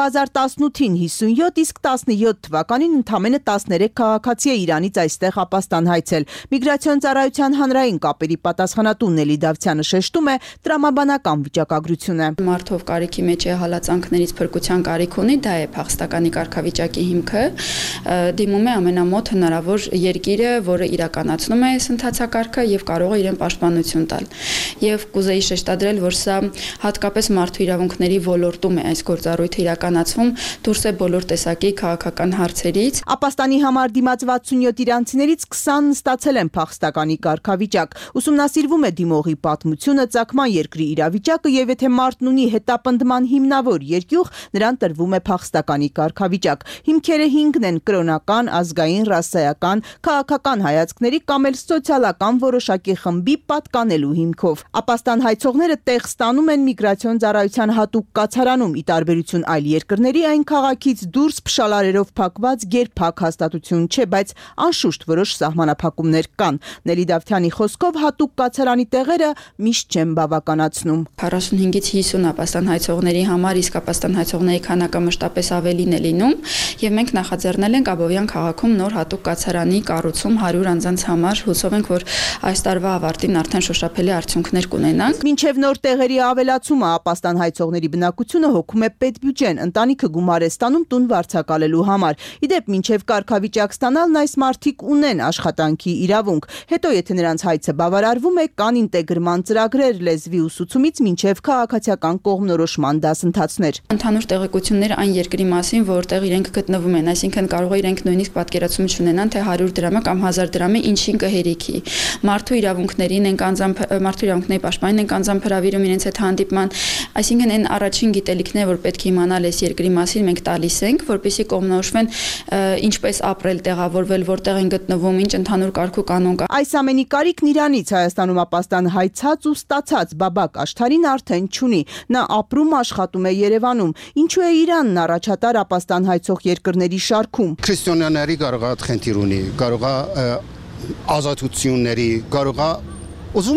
2018-ին 57, իսկ 17 թվականին ընդամենը 13 քաղաքացի է Իրանից այստեղ ապաստան հայցել։ Միգրացիոն ծառայության հանրային կապերի պատասխանատու Նելի Դավթյանը շեշտում է տրամաբանական վիճակագրությունը։ Մարդով կարիքի մեջ է հալածանքներից փրկության կարիք ունի, դա է փախստականի կարգավիճակի հիմքը, դիմում է ամենամոտ հնարավոր երկիրը, որը իրականացնում է այս ընթացակարգը եւ կարող է իրեն պաշտպանություն տալ։ Եվ կուզեի շեշտադրել, որ սա հատկապես մարդու իրավունքների ոլորտում է այս գործառույթը իրականացվում, դուրս է բոլոր տեսակի քաղաքական հարցերից։ Ապաստանի համար դիմաց 67 իրանցիներից 20-ն ստացել են փախստականի կարգավիճակ։ Ուսումնասիրվում է դիմողի պատմությունը, ծագման երկրի իրավիճակը եւ եթե մարդն ունի հետապնդման հիմնավոր երկյուղ, նրան տրվում է փախստականի կարգավիճակ։ Հիմքերը 5-ն են՝ կրոնական, ազգային, ռասայական, քաղաքական հայացքների կամ էլ սոցիալական որոշակի խմբի պատկանելու հիմքով։ Ապաստան հայցողները տեղ ստանում են միգրացիոն ծառայության հատուկ կացարանում՝ ի տարբերություն այլ երկրների, այն քաղաքից դուրս փշալարերով փակված գերփակ հաստատություն չէ, բայց անշուշտ որոշ սահմանափակումներ կան։ Նելի Դավթյանի խոսքով հատուկ կացարանի տեղերը միշտ չեն բավականացնում։ 45-ից 50 ապաստան հայցողների համար իսկ ապաստան հայցողների քանակը մշտապես ավելին է լինում, եւ մենք նախաձեռնել ենք Աբովյան քաղաքում նոր հատուկ կացարանի կառուցում 100 անձանց համար, հուսով ենք, որ այս տարվա ավարտին արդեն շոշափելի արդյունքներ կունենանք։ Մինչև նոր տեղերի ավելացումը ապաստան հայցողների բնակությունը հոգում է պետբյուջեն, ընտանիքը գումար է ստանում տուն վարձակալելու համար։ Իդեպ մինչև կարգավիճակ ստանալն այս մարդիկ ունեն աշխատանքի իրավունք։ Հետո եթե նրանց հայցը բավարարվում է, կան ինտեգրման ծրագրեր լեզվի ուսուցումից մինչև քաղաքացիական կողմնորոշման դասընթացներ։ Ընդհանուր տեղեկություններ այն երկրի մասին, որտեղ իրենք գտնվում են, այսինքն կարող է իրենք նույնիսկ պատկերացում չունենան, թե 100 դրամը կամ 1000 դրամը ինչին կհերիքի։ Մարդու իրավունքներին են մարդու իրավունքների պաշտպանին են անձամբ հրավիրում իրենց հետ հանդիպման, այսինքն այն առաջին գիտելիքները, որ պետք է իմանալ այս երկրի մասին, մենք տալիս ենք, որպեսզի կողմնորոշվեն ինչպես ապրել, տեղավորվել, որտեղ են գտնվում, ինչ ընդհանուր կարգ ու կանոն կա։ Այս ամենի կարիքն Իրանից Հայաստանում ապաստան հայցած ու ստացած Բաբակ Աշթարին արդեն չունի։ Նա ապրում աշխատում է Երևանում։ Ինչու է Իրանն առաջատար ապաստան հայցող երկրների շարքում։ Քրիստոնյաների կարող է խնդիր ունի, կարող է ազատությունների, կարող է ուզում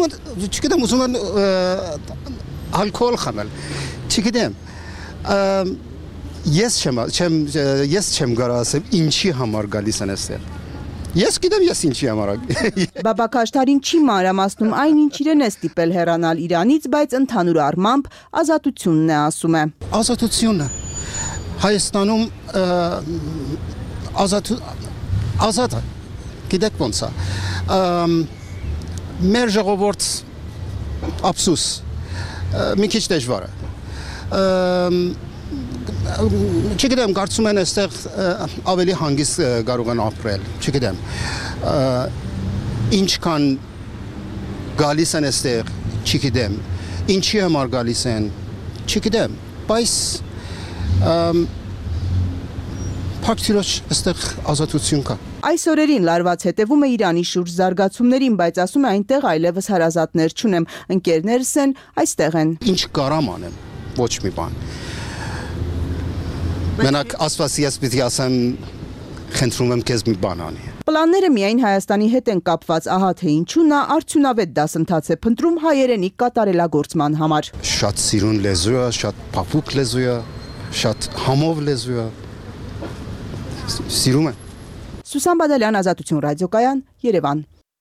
են ալկոհոլ խմել, չգիտեմ, ես չեմ կարող ասեմ ինչի համար գալիս են այստեղ։ Ես գիտեմ ես ինչի համար։ Բաբակ Աշթարին չի մանրամասնում այն, ինչ իրեն է ստիպել հեռանալ Իրանից, բայց ընդհանուր առմամբ ազատությունն է ասում է։ Ազատությունը Հայաստանում ազատ է, գիտեք ոնց է։ Մեր ժողովուրդ ափսուս մի քիչ դժվար է։ Չգիտեմ, կարծում են այստեղ ավելի հանգիստ կարող են ապրել, չգիտեմ։ Ինչքան գալիս են այստեղ, չգիտեմ։ Ինչի համար գալիս են, չգիտեմ, բայց Փակցիրոջ այստեղ ազատություն կա։ Այս օրերին լարված հետևում է Իրանի շուրջ զարգացումներին, բայց ասում է այնտեղ այլևս հարազատներ չունեմ, ընկերներս են, այստեղ են։ Ինչ կարամ անեմ, ոչ մի բան։ Մենակ ասված ես պիտի ասեմ, խնդրում եմ քեզ մի բան անի։ Պլանները միայն Հայաստանի հետ են կապված, ահա թե ինչու նա արդյունավետ դասընթաց է փնտրում հայերենի կատարելագործման համար։ Շատ սիրուն լեզու է, շատ փափուկ լեզու է, շատ համով լեզու է։ Սիրում եմ։ Սուսան Բադալյան, Ազատություն ռադիոկայան, Երևան։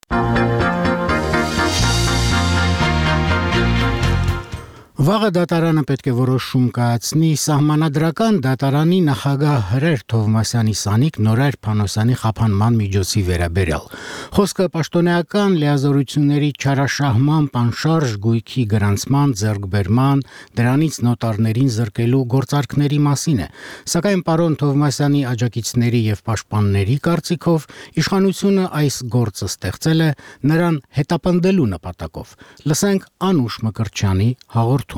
Վաղը դատարանը պետք է որոշում կայացնի սահմանադրական դատարանի նախագահ Հրեր Թովմասյանի սանիկ Նորայր Փանոսյանի խափանման միջոցի վերաբերյալ։ Խոսքը պաշտոնեական լիազորությունների չարաշահման, անշարժ գույքի գրանցման, ձեռքբերման, դրանից նոտարներին զրկելու գործարքների մասին է։ Սակայն պարոն Թովմասյանի աջակիցների եւ պաշտպանների կարծիքով իշխանությունը այս գործը ստեղծել է նրան հետապնդելու նպատակով։ Լսենք Անուշ Մկրտչյանի հաղորդումը։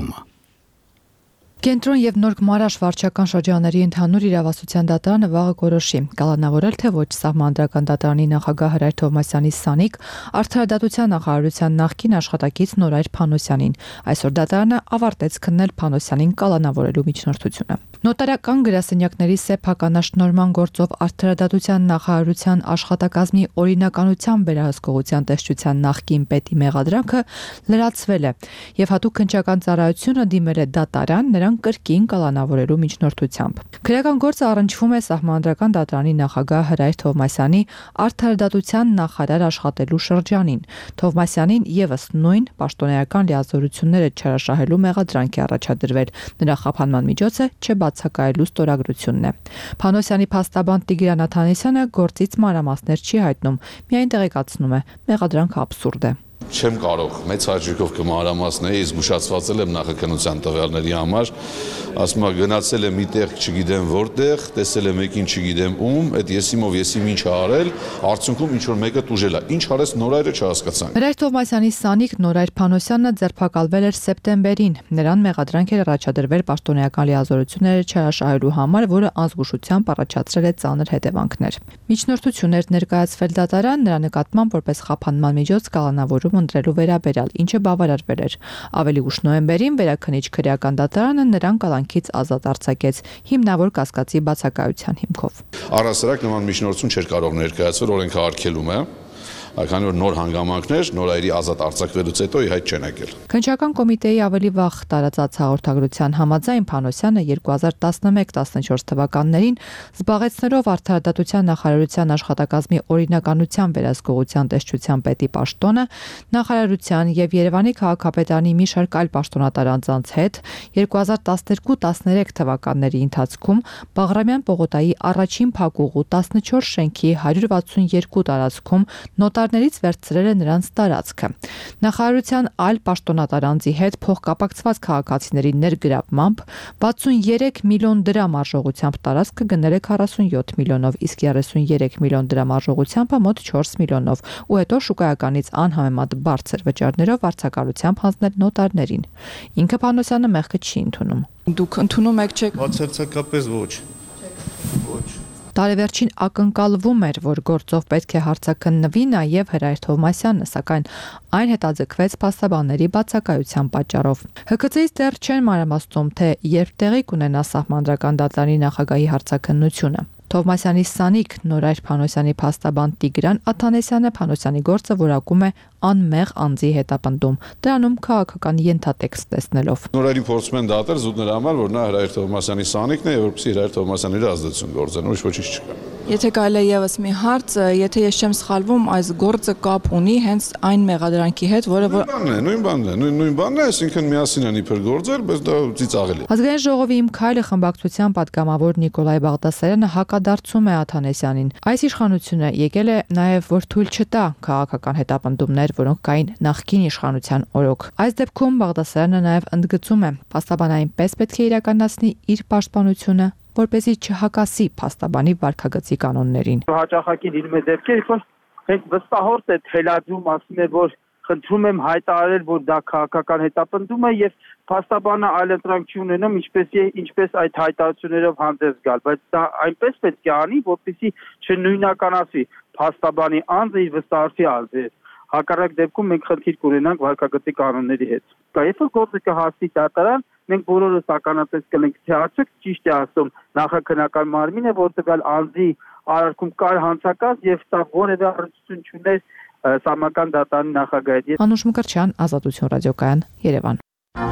Կենտրոն եւ Նոր Գմարաշ վարչական շրջանների ընդհանուր իրավասության դատարանը վաղը կորոշի կալանավորել թե ոչ սահմանադրական դատարանի նախագահ Հրայր Թովմասյանի սանիկ արդարադատության նախարարության նախկին աշխատակից Նորայր Փանոսյանին։ Այսօր դատարանը ավարտեց քննել Փանոսյանին կալանավորելու միջնորդությունը։ Նոտարական գրասենյակների սեփականաշնորհման գործով արդարադատության նախարարության աշխատակազմի օրինականության վերահսկողության տեսչության նախկին պետի մեղադրանքը լրացվել է եւ հատուկ քննչական ծառայությունը դիմել է դատարան նրան կրկին կալանավորելու միջնորդությամբ։ Քրեական գործը առնչվում է սահմանադրական դատարանի նախագահ Հրայր Թովմասյանի արդարադատության նախարար աշխատելու շրջանին։ Թովմասյանին եւս նույն պաշտոնեական լիազորությունները չարաշահելու մեղադրանք է առաջադրվել։ Նրա խափանման միջոցը չբացակայելու ստորագրությունն է։ Փանոսյանի փաստաբան Տիգրան Աթանեսյանը գործից մանրամասներ չի հայտնում, միայն տեղեկացնում է՝ մեղադրանքը աբսուրդ է։ Չեմ կարող մեծ հաճույքով կմանրամասնեի, զգուշացված եմ նախաքննության տվյալների համար, ասում եմ գնացել եմ մի տեղ, չգիտեմ որտեղ, տեսել եմ մեկին չգիտեմ ում, այդ եսիմով եսիմ ինչ արել, արդյունքում ինչ որ մեկը տուժել է։ Ինչ արեց Նորայրը չհասկացանք։ Հրայր Թովմասյանի սանիկ Նորայր Փանոսյանը ձերբակալվել էր սեպտեմբերին։ Նրան մեղադրանք էր առաջադրվել պաշտոնեական լիազորությունները չարաշահելու համար, որը անզգուշությամբ առաջացրել է ծանր հետևանքներ։ Միջնորդություններ ներկայացվել դատարան նրա նկատմամբ որպես խափանման միջոց կալանավորում ընտրելու վերաբերյալ, ինչը բավարարվել էր։ Ավելի ուշ նոյեմբերին վերաքննիչ քրեական դատարանը նրան կալանքից ազատ արձակեց հիմնավոր կասկածի բացակայության հիմքով։ Առհասարակ նման միջնորդություն չէր կարող ներկայացվել օրենքը արգելում է, քանի որ նոր հանգամանքներ Նորայրի ազատ արձակվելուց հետո ի հայտ չեն եկել։ Քննչական կոմիտեի ավելի վաղ տարածած հաղորդագրության համաձայն Փանոսյանը 2011-14 թվականներին զբաղեցնելով արդարադատության նախարարության աշխատակազմի օրինականության վերահսկողության տեսչության պետի պաշտոնը, նախարարության եւ Երևանի քաղաքապետարանի մի շարք այլ պաշտոնատար անձանց հետ 2012-13 թվականների ընթացքում Բաղրամյան պողոտայի առաջին փակուղու 14 շենքի 162 տարածքում նոտարներից վերցրել է նրանց տարածքը։ Նախարարության այլ պաշտոնատար անձի հետ փոխկապակցված քաղաքացիների ներգրավմամբ 63 միլիոն դրամ արժողությամբ տարածքը գնել է 47 միլիոնով, իսկ 33 միլիոն դրամ արժողությամբ մոտ 4 միլիոնով ու հետո շուկայականից անհամեմատ բարձր վճարներով վարձակալությամբ հանձնել նոտարներին։ Ինքը Փանոսյանը մեղքը չի ընդունում։ Դուք ընդունում եք չէ՞։ Բացարձակապես ոչ։ Ոչ։ Տարեվերջին ակնկալվում էր, որ գործով պետք է հարցաքննվի նաև Հրայր Թովմասյանը, սակայն այն հետաձգվեց փաստաբանների բացակայության պատճառով։ ՀԿՑ-ից դեռ չեն մանրամասնում, թե երբ տեղի կունենա սահմանադրական դատարանի նախագահի հարցաքննությունը։ Թովմասյանի սանիկ Նորայր Փանոսյանի փաստաբան Տիգրան Աթանեսյանը Փանոսյանի գործը որակում է անմեղ անձի հետապնդում, դրանում քաղաքական ենթատեքստ տեսնելով։ Նորայրին փորձում են դատել զուտ նրա համար, որ նա Հրայր Թովմասյանի սանիկն է, որպեսզի Հրայր Թովմասյանի վրա ազդեցություն գործեն, ուրիշ ոչինչ չկա։ Եթե կարելի է եւս մի հարց, եթե ես չեմ սխալվում, այս գործը կապ ունի հենց այն մեղադրանքի հետ, որը նույն բանն է, այսինքն միասին են իբր գործել, բայց դա ծիծաղելի է։ Ազգային ժողովի Իմ քայլը խմբակցության պատգամավոր Նիկոլայ Բաղդասարյանը հակադարձում է Աթանեսյանին։ Այս իշխանությունը եկել է նաև որ թույլ չտա քաղաքական հետապնդումներ, որոնք կային նախկին իշխանության օրոք։ Այս դեպքում Բաղդասարյանը նաև ընդգծում է, փաստաբանային պես պետք է իրականացնի իր պաշտպանությունը, որպեսզի չհակասի փաստաբանի վարքագծի կանոններին։ Հաճախակի լինում է դեպքեր, որ հենց վստահորդ է թելադրում, ասում է, որ խնդրում եմ հայտարարել, որ դա քաղաքական հետապնդում է եւ փաստաբանը այլընտրանք չի ունենում, ինչպես այդ հայտարարություններով հանդես գալ, բայց դա այնպես պետք է անի, որպեսզի չնույնականացվի փաստաբանի անձը իր վստահորդի անձը։ Հակառակ դեպքում մենք խնդիր կունենանք վարքագծի կանոնների հետ։ Երբ որ գործը կհասնի դատարան, մենք բոլորս ականատես կլինք, թե արդյոք ճիշտ է ասում նախաքննական մարմինը, որ տվյալ անձի արարքում կար հանցակաց եւ սա որևէ առնչություն չուներ Սահմանական դատարանի նախագահի հետ։ Անուշ Մկրտչյան, Ազատություն ռադիոկայան, Երևան։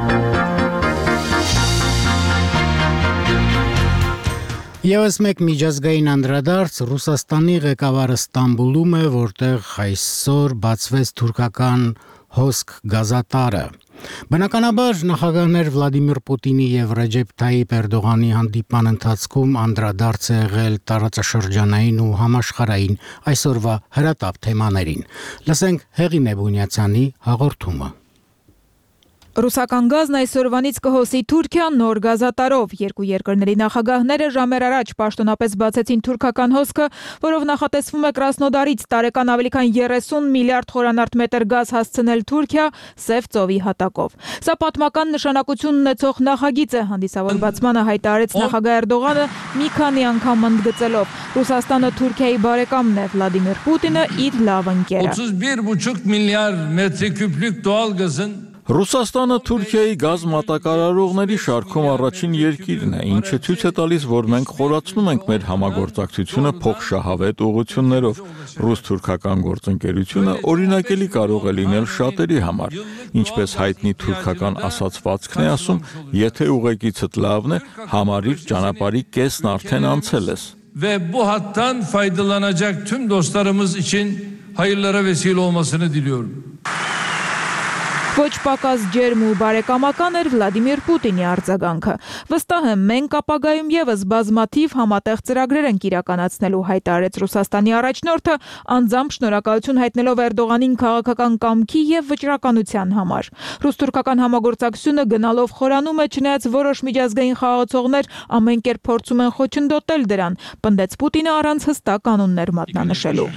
Եվս մեկ միջազգային անդրադարձ Ռուսաստանի ղեկավարը Ստամբուլում է, որտեղ այսօր բացվեց թուրքական հոսք գազատարը։ Բնականաբար նախագահներ Վլադիմիր Պուտինի եւ Ռեջեփ Թայիփ Էրդողանի հանդիպման ընթացքում անդրադարձ է եղել տարածաշրջանային ու համաշխարհային այսօրվա հրատապ թեմաներին։ Լսենք Հեղինե Բունյացյանի հաղորդումը։ Ռուսական գազն այսօրվանից կհոսի Թուրքիան նոր գազատարով։ Երկու երկրների նախագահները ժամեր առաջ պաշտոնապես բացեցին թուրքական հոսքը, որով նախատեսվում է Կրասնոդարից տարեկան ավելի քան 30 միլիարդ խորանարդ մետր գազ հասցնել Թուրքիա Սև ծովի հատակով։ Սա պատմական նշանակություն ունեցող նախագիծ է, հանդիսավոր բացմանը հայտարարեց նախագահ Էրդողանը մի քանի անգամ ընդգծելով. Ռուսաստանը Թուրքիայի բարեկամն է, Վլադիմիր Պուտինը իր լավ ընկերը։ 31,5 միլիարդ մետրի կուբիկ տուալ գազն Ռուսաստանը Թուրքիայի գազ մատակարարողների շարքում առաջին երկիրն է, ինչը ցույց է տալիս, որ մենք խորացնում ենք մեր համագործակցությունը փոխշահավետ ուղղություններով։ Ռուս-թուրքական գործընկերությունը օրինակելի կարող է լինել շատերի համար, ինչպես հայտնի թուրքական ասացվածքն է ասում, եթե uğեկիցդ լավն է, համարիր ճանապարհի կեսն արդեն անցել ես։ Ve bu hattan faydalanacak tüm dostlarımız için hayırlara vesile olmasını diliyorum. Ոչ պակաս ջերմ ու բարեկամական էր Վլադիմիր Պուտինի արձագանքը։ Վստահ եմ, մենք ապագայում եւս բազմաթիվ համատեղ ծրագրեր ենք իրականացնելու, հայտարարեց Ռուսաստանի առաջնորդը, անձամբ շնորհակալություն հայտնելով Էրդողանին քաղաքական կամքի եւ վճռականության համար։ Ռուս-թուրքական համագործակցությունը գնալով խորանում է, չնայած որոշ միջազգային խաղացողներ ամեն կերպ փորձում են խոչընդոտել դրան, պնդեց Պուտինը առանց հստակ կանոններ մատնանշելու։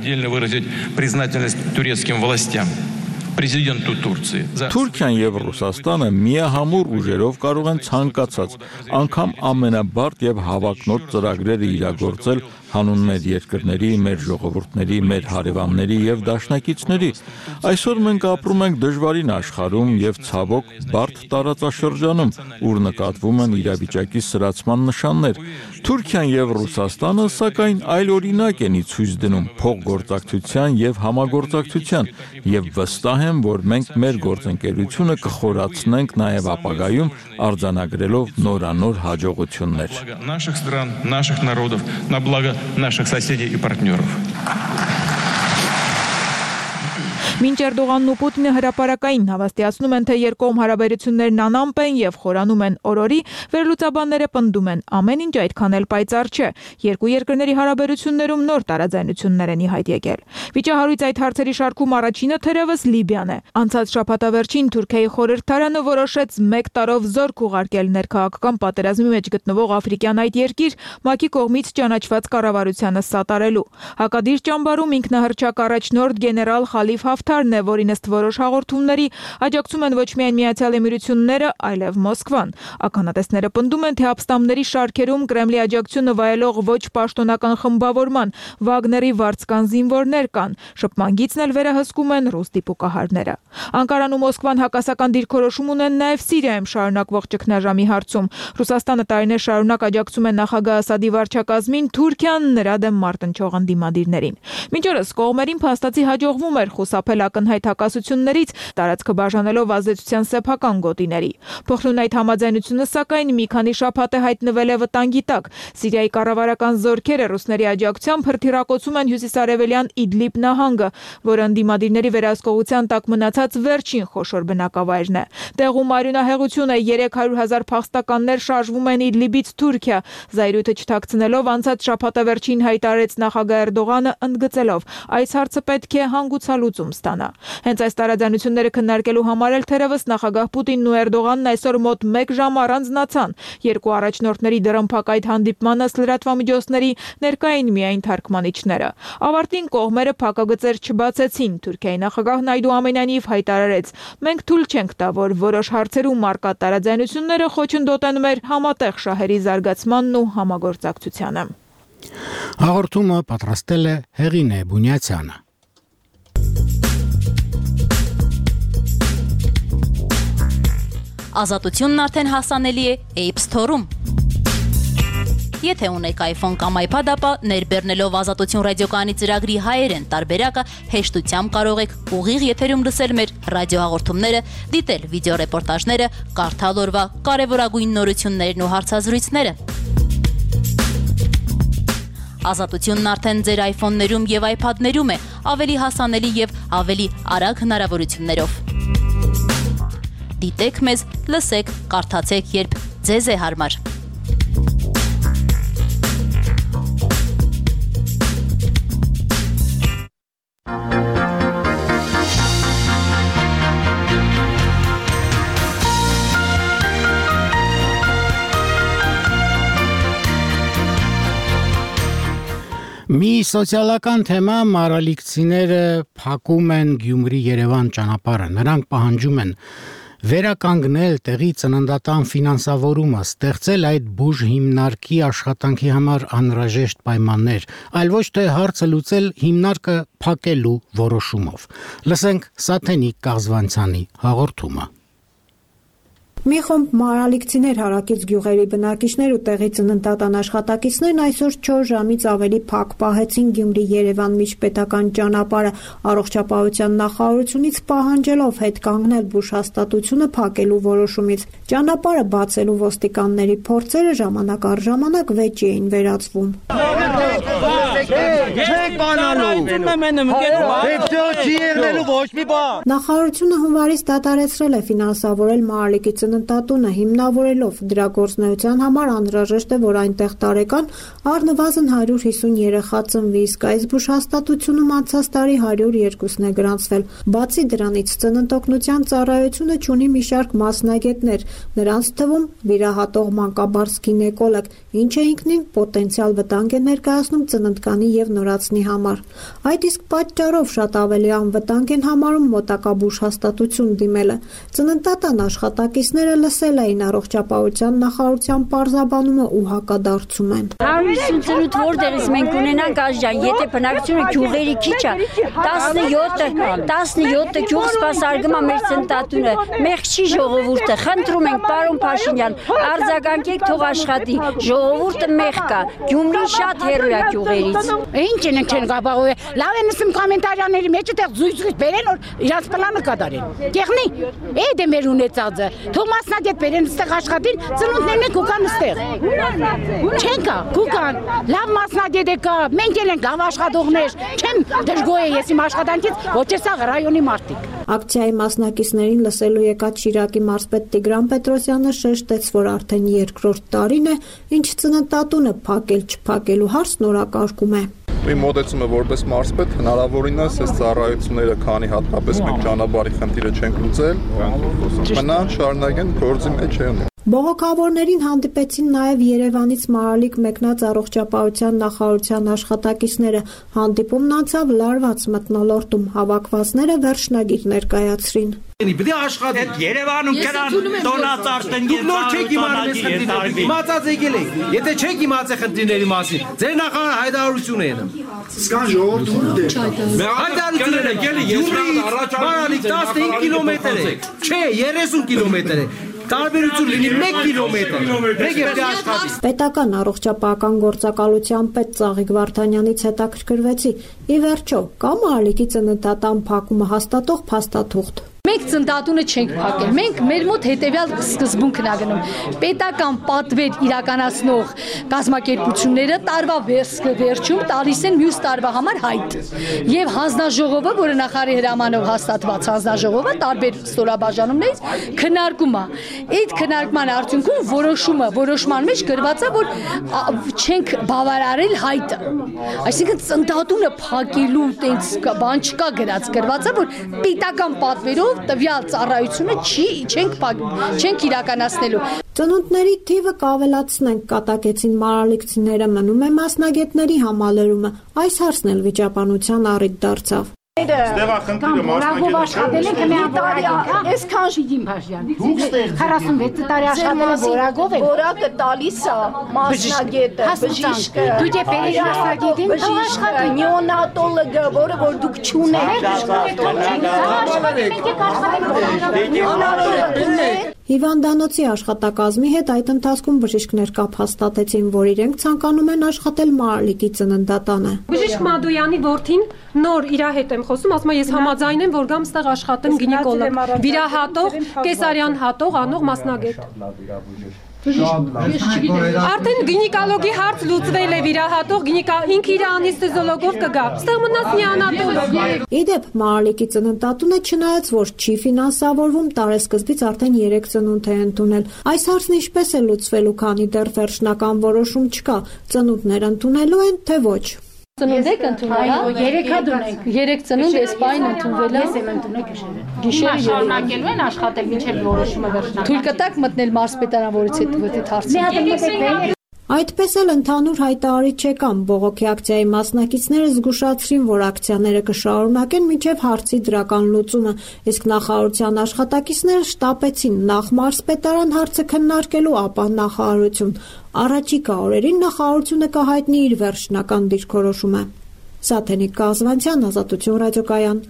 Թուրքիան եւ Ռուսաստանը միահամուռ ուժերով կարող են ցանկացած, անգամ ամենաբարդ եւ հավակնոտ ծրագրերը իրագործել հանուն մեր երկրների, մեր ժողովուրդների, մեր հարևանների եւ դաշնակիցների։ Այսօր մենք ապրում ենք դժվարին աշխարհում եւ ցավոք բարդ տարածաշրջանում, ուր նկատվում են իրավիճակի սրացման նշաններ։ Թուրքիան եւ Ռուսաստանը սակայն այլ օրինակ են ցույց դնում փոխգործակցության եւ համագործակցության եւ վստահ եմ, որ մենք մեր գործընկերությունը կխորացնենք նաեւ ապագայում արձանագրելով նորանոր հաջողություններ։ Наших соседей и партнеров. Մինչ Էրդողանն ու Պուտինը հրապարակային հավաստիացնում են, թե երկկողմ հարաբերություններն անամպ են եւ խորանում են օրորի, վերլուծաբանները պնդում են, ամեն ինչ այդքան էլ պայծառ չէ։ Երկու երկրների հարաբերություններում նոր տարաձայնություններ են ի հայտ եկել։ Վիճահարույց այդ հարցերի շարքում առաջինը թերևս Լիբիան է։ Անցած շաբաթավերջին Թուրքիայի խորհրդարանը որոշեց 1 տարով զորք ուղարկել ներքաղաքական պատերազմի մեջ գտնվող աֆրիկյան այդ երկիր ՄԱԿ-ի կողմից ճանաչված կառավարությանը սատարելու։ Հակադիր ճամբարում ինքնահռչակ առաջնորդ գեներալ Խալիֆ Հաֆթարն է, որին ըստ որոշ հաղորդումների աջակցում են ոչ միայն Միացյալ Էմիրությունները, այլև Մոսկվան։ Ականատեսները պնդում են, թե ապստամբների շարքերում Կրեմլի աջակցությունը վայելող ոչ պաշտոնական խմբավորման Վագների վարձկան զինվորներ կան։ Շփման գիծն էլ վերահսկում են ռուս դիպուկահարները։ Անկարան ու Մոսկվան հակասական դիրքորոշում ունեն նաև Սիրիայում շարունակվող ճգնաժամի հարցում։ Ռուսաստանը տարիներ շարունակ աջակցում է նախագահ Ասադի վարչակազմին, Թուրքիան նրա դեմ մարտնչող ընդդիմադիրներին։ Մինչ օրս կողմերին փաստացի հաջողվում էր խուսափել ակնհայտ հակասություններից, տարածքը բաժանելով ազդեցության սեփական գոտիների։ Փոխլուն այդ համաձայնությունը սակայն մի քանի շաբաթ է հայտնվել է վտանգի տակ։ Սիրիայի կառավարական զորքերը ռուսների աջակցությամբ հրթիռակոծում են հյուսիսարևելյան Իդլիբ նահանգը, որը ընդդիմադիրների վերահսկողության տակ մնացած վերջին խոշոր բնակավայրն է։ Տեղում արյունահեղություն է, 300,000 փախստականներ շարժվում են Իդլիբից Թուրքիա։ Զայրույթը չթաքցնելով անցած շաբաթավերջին հայտարարեց նախագահ Էրդողանը, ընդգծելով. այս հարցը պետք է հանգուցալուծում ստանա։ Հենց այս տարաձայնությունները քննարկելու համար էլ թերևս նախագահ Պուտինն ու Էրդողանն այսօր մոտ 1 ժամ առանձնացան։ Երկու առաջնորդների դրամփակ այդ հանդիպմանը լրատվամիջոցների ներկային միայն թարգմանիչները։ Ավարտին կողմերը փակագծեր չբացեցին։ Թուրքիայի նախագահն այդուամենայնիվ հայտարարեց. մենք թույլ չենք տա, որ որոշ հարցերում արկա տարաձայնությունները խոչընդոտեն մեր համատեղ շահերի զարգացմանն ու համագործակցությանը։ Հաղորդումը պատրաստել է Հեղինե Բունյացյանը։ Ազատությունն արդեն հասանելի է App Store-ում։ Եթե ունեք iPhone կամ iPad, ապա ներբեռնելով Ազատություն ռադիոկայանի ծրագրի հայերեն տարբերակը հեշտությամբ կարող եք ուղիղ եթերում լսել մեր ռադիոհաղորդումները, դիտել վիդեոռեպորտաժները, կարդալ օրվա կարևորագույն նորություններն ու հարցազրույցները։ Ազատությունն արդեն ձեր iPhone-ներում եւ iPad-ներում է, ավելի հասանելի եւ ավելի արագ հնարավորություններով։ Դիտեք մեզ, լսեք, կարդացեք, երբ ձեզ է հարմար։ Մի սոցիալական թեմա մարալիքցիները փակում են Գյումրի-Երևան ճանապարհը։ Նրանք պահանջում են վերականգնել տեղի ծննդատան ֆինանսավորումը, ստեղծել այդ բուժ հիմնարկի աշխատանքի համար անհրաժեշտ պայմաններ, այլ ոչ թե հարցը լուծել հիմնարկը փակելու որոշումով։ Լսենք Սաթենիկ Կաղզվանցյանի հաղորդումը։ Մի խումբ մարալիքցիներ, հարակից գյուղերի բնակիչներ ու տեղի ծննդատան աշխատակիցներն այսօր 4 ժամից ավելի փակ պահեցին Գյումրի-Երևան միջպետական ճանապարհը, առողջապահության նախարարությունից պահանջելով հետ կանգնել բուժհաստատությունը փակելու որոշումից։ Ճանապարհը բացելու ոստիկանների փորձերը ժամանակ առ ժամանակ վեճ էին վերածվում։ Նախարարությունը հունվարից դադարեցրել է ֆինանսավորել մարալիկի ծննդատունը, հիմնավորելով դրա գործունեության համար անհրաժեշտ է, որ այնտեղ տարեկան առնվազն 150 երեխա ծնվի, իսկ այս բուժհաստատությունում անցած տարի 102-ն է գրանցվել։ Բացի դրանից ծննդօգնության ծառայությունը ունի մի շարք մասնագետներ, նրանց թվում վիրահատող մանկաբարձ գինեկոլոգ, ինչը ինքնին պոտենցիալ վտանգ է ներկայացնում ծննդկանի եւ նորածնի համար։ Այդ իսկ պատճառով շատ ավելի անվտանգ են համարում մոտակա բուժհաստատություն դիմելը։ Ծննդատան աշխատակիցները լսել էին առողջապահության նախարարության պարզաբանումը ու հակադարձում են։ 150 ծնունդ որտեղից մենք ունենանք աշջան, եթե բնակչությունը գյուղերի քիչ է, 17 գյուղ սպասարկում է մեր ծննդատունը, մեղք չի ժողովուրդը, խնդրում ենք պարոն Փաշինյան, արձագանքեք, թող աշխատի, ժողովուրդը մեղք կա, Գյումրին շատ հեռու է գյուղերից։ Ինչ չեն գաբաղոյ, լավ են ասում կոմենտարիաների մեջ այդտեղ զույգ բերեն, որ իրանց պլանը կատարեն։ Տեխնի, այդ է մեր ունեցածը։ Թող մասնագետ բերեն այդտեղ աշխատին, ծնունդներն են կուկան այդտեղ։ Չեն կա, կուկան, լավ մասնագետ է կա, մենք էլ ենք լավ աշխատողներ, չեմ դժգոհ է ես իմ աշխատանքից, ոչ է սա ռայոնի մարդիկ։ Ակցիայի մասնակիցներին լսելու եկած Շիրակի մարզպետ Տիգրան Պետրոսյանը շեշտեց, որ արդեն երկրորդ տարին է, ինչ ծննդատունը փակել-չփակելու հարցն օրակարգում է։ Իմ մոտեցումը որպես մարզպետ հնարավորինս այս ծառայությունները, քանի հատկապես մենք ճանապարհի խնդիրը չենք լուծել, մնան շարունակեն գործի մեջ են։ Բողոքավորներին հանդիպեցին նաև Երևանից մարալիկ մեկնած առողջապահության նախարարության աշխատակիցները։ Հանդիպումն անցավ լարված մթնոլորտում, հավաքվածները վերջնագիր ներկայացրին։ Պետք է աշխատեն Երևանում կրան տոնածարտեն եւ նոր չեք իմանում իմացած եկել եք եթե չեք իմացել խնդիրների մասին ձեր նախարարը հայտարարություն է անում Սկան ժողովուրդ է հայտարարություն է եկել ես առաջ 15 կիլոմետր է չէ 30 կիլոմետր է տարբերություն լինի 1 կիլոմետր մեկ է աշխատի Պետական առողջապահական գործակալության պետ Ծաղիկ Վարդանյանից հետաքրքրվեցի ի վերջո կա մարալիկի ծննդատան փակումը հաստատող փաստաթուղթ Մենք ծննդատունը չենք փակել։ Մենք մեր մոտ հետևյալ սկզբունքն ա գնում։ Պետական պատվեր իրականացնող կազմակերպությունները տարվա վերջում տալիս են մյուս տարվա համար հայտ։ Եվ հանձնաժողովը, որը նախարարի հրամանով հաստատված հանձնաժողովը տարբեր ստորաբաժանումներից քննարկում է։ Այդ քննարկման արդյունքում որոշման մեջ գրված է, որ չենք բավարարել հայտը։ Այսինքն ծննդատունը փակելու տենց բան չկա գրված է, որ պետական պատվերով տվյալ ծառայությունը չենք իրականացնելու։ Ծնունդների թիվը կավելացնենք, կատակեցին մարալիկցիները, մնում է մասնագետների համալրումը։ Այս հարցն էլ վիճաբանության առիթ դարձավ։ Ստեղա խնդիրը մասնագետը այսքան Ժիգին Փաշյան 46 տարի աշխատել է որակով է որակը տալիս է մասնագետը բժիշկը դու դե բժիշկին աշխատի նեոնատոլոգը որը որ դուք չունեք Հիվանդանոցի աշխատակազմի հետ այդ ընթացքում բժիշկներ կապ հաստատեցին, որ իրենք ցանկանում են աշխատել Մարալիկի ծննդատանը։ Բժիշկ Մադոյանի որդին նոր իր հետ եմ խոսում, ասում է ես համաձայն եմ, որ գամ ստեղ աշխատեմ գինեկոլոգ, վիրահատող, կեսարյան հատող, անող մասնագետ։ Արդեն գինեկոլոգի հարց լուծվել է, վիրահատող ինքը իր անեստեզիոլոգով կգա։ Ստեղ մնաց նեոնատոլոգ։ Իդեպ Մարալիկի ծննդատունը չնայած որ չի ֆինանսավորվում, տարեսկզբից արդեն 3 ծնունդ է ընդունել։ Այս հարցն ինչպես է լուծվելու, քանի դեռ վերջնական որոշում չկա, ծնունդներ ընդունելու են, թե ոչ։ Ծնունդ եք ընդունել, հա? 3 հատ ունենք։ 3 ծնունդ էսպայն ընդունվել է։ Ես եմ ընդունել գիշերը։ Գիշերը շարունակելու են աշխատել մինչև որոշումը վերջնական։ Թույլ կտաք մտնել մարզպետարան, որից հետո հարցը։ Այդպես էլ ընդհանուր հայտարարիչ չեկան, բողոքի ակցիայի մասնակիցները զգուշացրին, որ ակցիաները կշարունակեն մինչև հարցի դրական լուծումը, իսկ նախարարության աշխատակիցները շտապեցին նախ մարզպետարան հարցը քննարկելու, ապա նախարարություն։ Առաջիկա օրերին նախարարությունը կհայտնի իր վերջնական դիրքորոշումը։ Սաթենիկ Կազվանցյան, Ազատություն ռադիոկայան։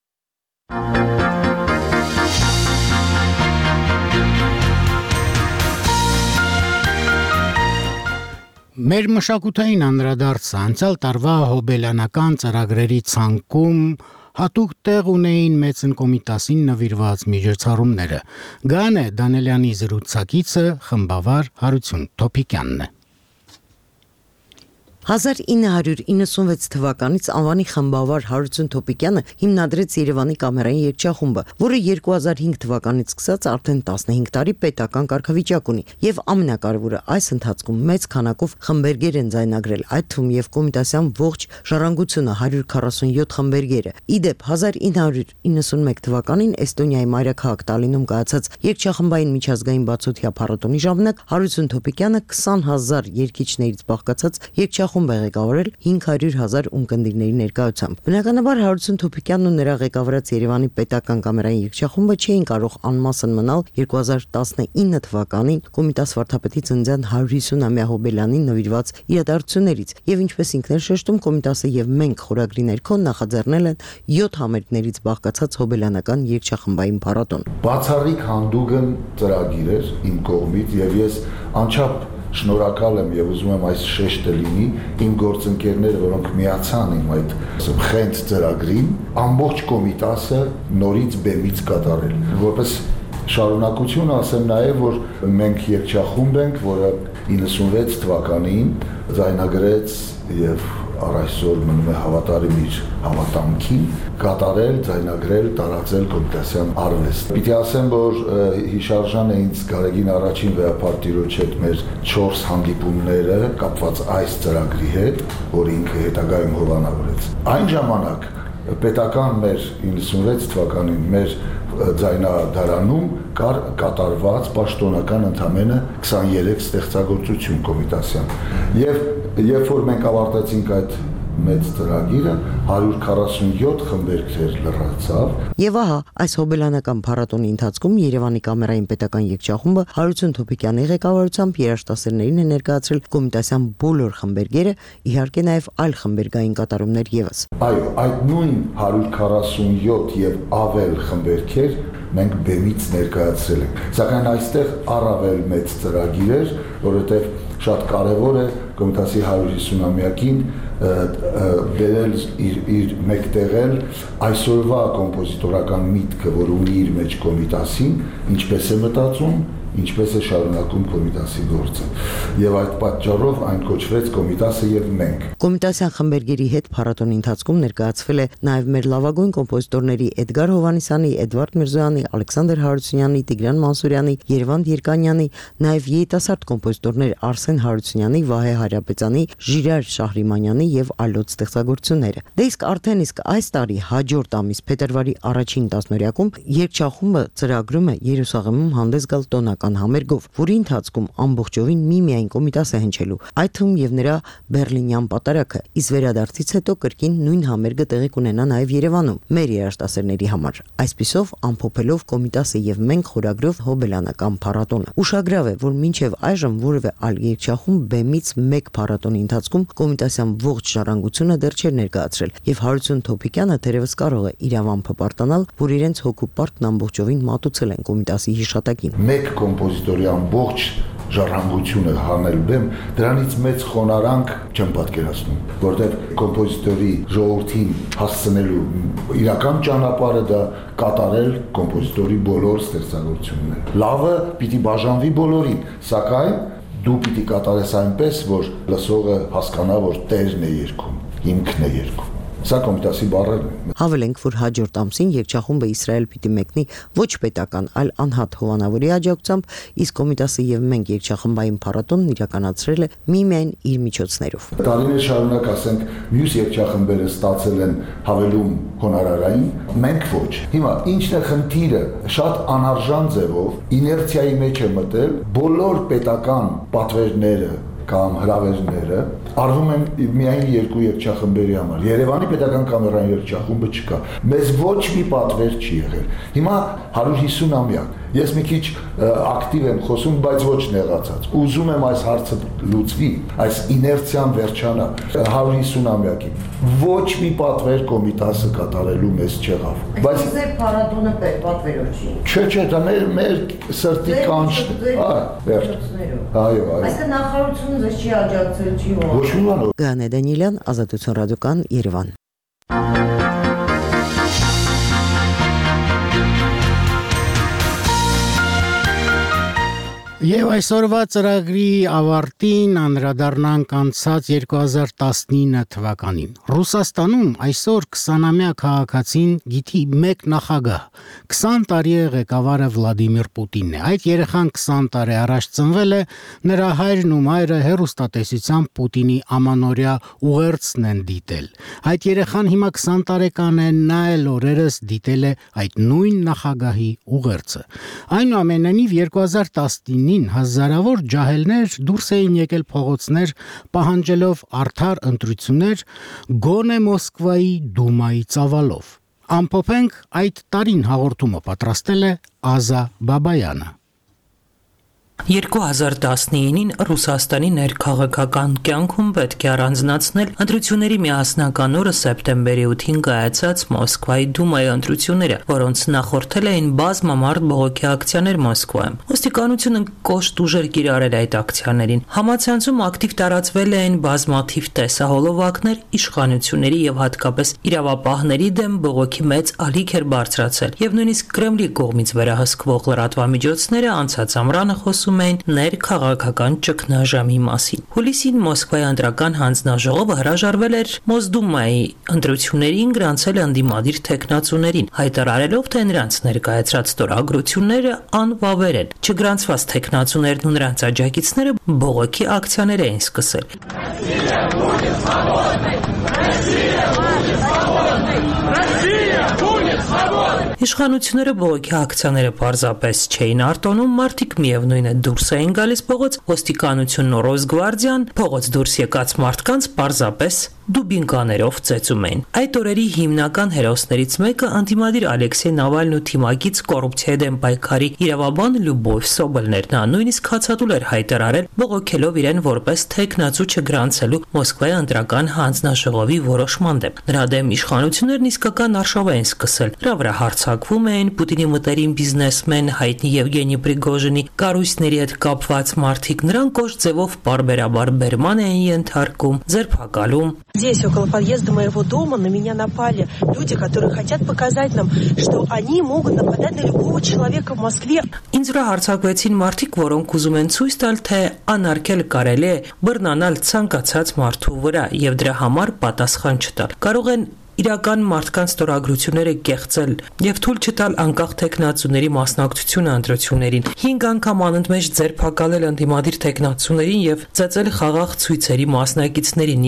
Մեր մշակութային անդրադարձը անցյալ տարվա հոբելյանական ծրագրերի ցանկում հատուկ տեղ ունեին Մեծն Կոմիտասին նվիրված միջոցառումները։ Գանե Դանելյանի զրուցակիցը խմբավար Հարություն Թոփիկյանն է։ 1996 թվականից անվանի խմբավար Հարություն Թոփիկյանը հիմնադրեց Երևանի կամերային երգչախումբը, որը 2005 թվականից սկսած արդեն 15 տարի պետական կարգավիճակ ունի, եւ ամենակարևորը այս ընթացքում մեծ քանակով խմբերգեր են ձայնագրել, այդ թվում եւ Կոմիտասյան ողջ ժառանգությունը 147 խմբերգերը։ Իդեպ 1991 թվականին Էստոնիայի մայրաքաղաք Տալինում կայացած երգչախմբային միջազգային բացօթյա փառատոնի ժամանակ Հարություն Թոփիկյանը 20,000 երգիչներից բաղկացած երգչախումբ ղեկավարել 500,000 ունկնդիրների ներկայությամբ։ Բնականաբար Հարություն Թոփիկյանն ու նրա ղեկավարած Երևանի պետական կամերային երգչախումբը չէին կարող անմասն մնալ 2019 թվականին Կոմիտաս վարդապետի ծննդյան 150-ամյա հոբելյանին նվիրված իրադարձություններից, եւ ինչպես ինքն էր շեշտում, Կոմիտասը եւ մենք խորագրի ներքո նախաձեռնել են 7 համերգներից բաղկացած հոբելյանական երգչախմբային փառատոն։ Բացառիկ հանդուգն ծրագիր էր իմ կողմից եւ ես անչափ շնորհակալ եմ եւ ուզում եմ այս շեշտը լինի իմ գործընկերները, որոնք միացան իմ այդ խենթ ծրագրին, ամբողջ Կոմիտասը նորից բեմից կատարել։ Որպես շարունակություն ասեմ նաեւ, որ մենք երգչախումբ ենք, որը 96 թվականին ձայնագրեց եւ առ այսօր մնում է հավատարիմ իր հավատամքին կատարել, ձայնագրել, տարածել Կոմիտասյան արվեստ։ Պիտի ասեմ, որ հիշարժան է ինձ Գարեգին առաջին վեհապարտիրոջ հետ մեր 4 հանդիպումները կապված այս ծրագրի հետ, որ ինքը հետագայում հովանավորեց։ Այն ժամանակ պետական մեր 96 թվականին մեր ձայնադարանում կար կատարված պաշտոնական ընդամենը 23 ստեղծագործություն Կոմիտասյան։ Եվ երբ որ մենք ավարտեցինք այդ մեծ ծրագիրը 147 խմբերգեր լրացավ։ Եվ ահա այս հոբելյանական փառատոնի ընթացքում Երևանի կամերային պետական երգչախումբը Հարություն Թոփիկյանի ղեկավարությամբ երաժշտասերներին է ներկայացրել Կոմիտասյան բոլոր խմբերգերը, իհարկե նաև այլ խմբերգային կատարումներ եւս։ Այո, այդ նույն 147 եւ ավել խմբերգեր մենք բեմից ներկայացրել ենք։ Սակայն այստեղ առավել մեծ ծրագիր էր, որովհետեւ շատ կարևոր է Կոմիտասի 150-ամյակին բերել իր մեկտեղել այսօրվա կոմպոզիտորական միտքը, որ ունի իր մեջ Կոմիտասին, ինչպես է մտածում, ինչպես է շարունակում Կոմիտասի գործը։ Եվ այդ պատճառով այն կոչվեց Կոմիտասը եւ մենք։ Կոմիտասյան խմբերգերի հետ փառատոնի ընթացքում ներկայացվել է նաև մեր լավագույն կոմպոզիտորների Էդգար Հովհաննիսյանի, Էդվարդ Միրզոյանի, Ալեքսանդր Հարությունյանի, Տիգրան Մանսուրյանի, Երևանդ Երկանյանի, նաև երիտասարդ կոմպոզիտորներ Արսեն Հարությունյանի, Վահե Հարապետյանի, Ժիրայր Շահրիմանյանի եւ այլոց ստեղծագործությունները։ Դե իսկ արդեն այս տարի հաջորդ ամիս փետրվարի 1-ին 10-օրյակում երգչախումբը ծրագրում է Երուսաղեմում հանդես գալ տոնական քաղաքական համերգով, որի ընթացքում ամբողջովին միմիայն Կոմիտաս է հնչելու, այդ թվում եւ նրա բերլինյան պատարագը, իսկ վերադարձից հետո կրկին նույն համերգը տեղի կունենա նաեւ Երևանում մեր երաժշտասերների համար։ Այսպիսով ամփոփելով Կոմիտասը եւ մենք խորագրով հոբելյանական փառատոնը։ Ուշագրավ է, որ մինչեւ այժմ որևէ այլ երգչախումբ բեմից մեկ փառատոնի ընթացքում Կոմիտասյան ողջ ժառանգությունը դեռ չէր ներկայացրել եւ Հարություն Թոփիկյանը թերևս կարող է իրավամփը պարտանալ, որ իրենց հոգու պարտն ամբողջովին մատուցել են Կոմիտասի հիշատակին։ Մեկ կոմպոզիտորի ամբողջ ժառանգությունը հանել բեմ, դրանից մեծ խոնարհանք չեմ պատկերացնում, որտեղ կոմպոզիտորի ժողովրդին հասցնելու իրական ճանապարհը դա կատարել կոմպոզիտորի բոլոր ստեղծագործությունները։ Լավը պիտի բաժանվի բոլորին, սակայն դու պիտի կատարես այնպես, որ լսողը հասկանա, որ տերն է երգում, ինքն է երգում։ Սա Կոմիտասի բառերն են։ Հավելենք, որ հաջորդ ամսին երգչախումբը Իսրայել պիտի մեկնի ոչ պետական, այլ անհատ հովանավորի աջակցությամբ, իսկ Կոմիտասը եւ մենք երգչախմբային փառատոնն իրականացրել է միմիայն իր միջոցներով։ Տարիներ շարունակ, ասենք, մյուս երգչախմբերը ստացել են հավելում հոնորարային, մենք ոչ։ Հիմա ինչն է խնդիրը, շատ անարժան ձևով իներցիայի մեջ է մտել բոլոր պետական պատվերները կամ հրավերները արվում են միայն երկու երգչախմբերի համար։ Երևանի պետական կամերային երգչախումբը չկա։ Մեզ ոչ մի պատվեր չի եղել։ Հիմա 150-ամյակ։ Ես մի քիչ ակտիվ եմ խոսում, բայց ոչ նեղացած։ Ուզում եմ այս հարցը լուծվի, այս իներցիան վերջանա 150-ամյակի։ Ոչ մի պատվեր Կոմիտասը կատարելու մեզ չեղավ։ Բայց ձեր փառատոնը պատվերով չի։ Չէ, դա մեր սրտի կանչն է։ Վերջ։ Այո։ Այսինքն նախարարությունը ձեզ չի աջակցել, չի ողջ։ Ոչ մի բան։ Գանե Դանիելյան, Ազատություն ռադիոկան, Երևան։ Եվ այսօրվա ծրագրի ավարտին անդրադառնանք անցած 2019 թվականին։ Ռուսաստանում այսօր 20-ամյա քաղաքացին գիտի մեկ նախագահ։ 20 տարի է ղեկավարը Վլադիմիր Պուտինն է։ Այդ երեխան 20 տարի առաջ ծնվել է, նրա հայրն ու մայրը հեռուստատեսությամբ Պուտինի ամանորյա ուղերձն են դիտել։ Այդ երեխան հիմա 20 տարեկան է, նա էլ օրերս դիտել է այդ նույն նախագահի ուղերձը։ Այնուամենայնիվ 2019 հազարավոր ջահելներ դուրս էին եկել փողոցներ պահանջելով արդար ընտրություններ գոնե Մոսկվայի դումայի ծավալով։ Ամփոփենք այդ տարին հաղորդումը պատրաստել է Ազա Բաբայանը։ 2019-ին Ռուսաստանի ներքաղաքական կյանքում պետք է առանձնացնել ընտրությունների միասնական օրը սեպտեմբերի 8-ին կայացած Մոսկվայի դումայի ընտրությունները, որոնց նախորդել էին բազմամարդ բողոքի ակցիաներ Մոսկվայում։ Ոստիկանությունը կոշտ ուժեր կիրառել այդ ակցիաներին։ Համացանցում ակտիվ տարածվել էին բազմաթիվ տեսահոլովակներ, իշխանությունների եւ հատկապես իրավապահների դեմ բողոքի մեծ ալիք էր բարձրացել, եւ նույնիսկ Կրեմլի կողմից վերահսկվող լրատվամիջոցները անցած ամռանը խոսում էին ներքաղաքական ճգնաժամի մասին։ Հուլիսին Մոսկվայի անդրական հանձնաժողովը հրաժարվել էր Մոսդումայի ընտրություններին գրանցել ընդդիմադիր թեկնածուներին, հայտարարելով, թե նրանց ներկայացրած ստորագրությունները անվավեր են։ Չգրանցված թեկնածուներն ու նրանց աջակիցները բողոքի ակցիաներ էին սկսել։ Իշխանությունները բողոքի ակցիաները պարզապես չէին արտոնում, մարդիկ միևնույն է դուրս էին գալիս փողոց, ոստիկանությունն ու Ռոսգվարդիան փողոց դուրս եկած մարդկանց պարզապես դուբինկաներով ծեծում էին։ Այդ օրերի հիմնական հերոսներից մեկը անտիմադիր Ալեքսեյ Նավալնու թիմակից կոռուպցիայի դեմ պայքարի իրավաբան Լյուբով Սոբելն էր։ Նա նույնիսկ հացադուլ էր հայտարարել, բողոքելով իրեն որպես թեկնածու չգրանցելու Մոսկվայի ընտրական հանձնաժողովի որոշման դեմ։ Նրա դեմ իշխանություններն իսկական արշավ էին սկսել։ Նրա վրա հարձակվում էին Պուտինի մտերիմ բիզնեսմեն հայտնի Եվգենի Պրիգոժինի կառույցների հետ կապված մարդիկ, նրան կոշտ ձևով բարբերաբար բերման էին ենթարկում, ձերբակալում։ Здесь, около подъезда моего дома, на меня напали люди, которые хотят показать нам, что они могут нападать на любого человека в Москве. Ինձ վրա հարձակվեցին մարդիկ, որոնք ուզում են ցույց տալ, թե անարգել կարելի է բռնանալ ցանկացած մարդու վրա եւ դրա համար պատասխան չտալ։ Կարող են իրական մարդկանց ստորագրությունները կեղծել եւ թույլ չտալ անկախ տեխնացուների մասնակցությունը ընտրություններին։ 5 անգամ անընդմեջ ձերբակալել ընդդիմադիր տեխնացուներին եւ ծեծել խաղաղ ցույցերի մասնակիցներին։ Ես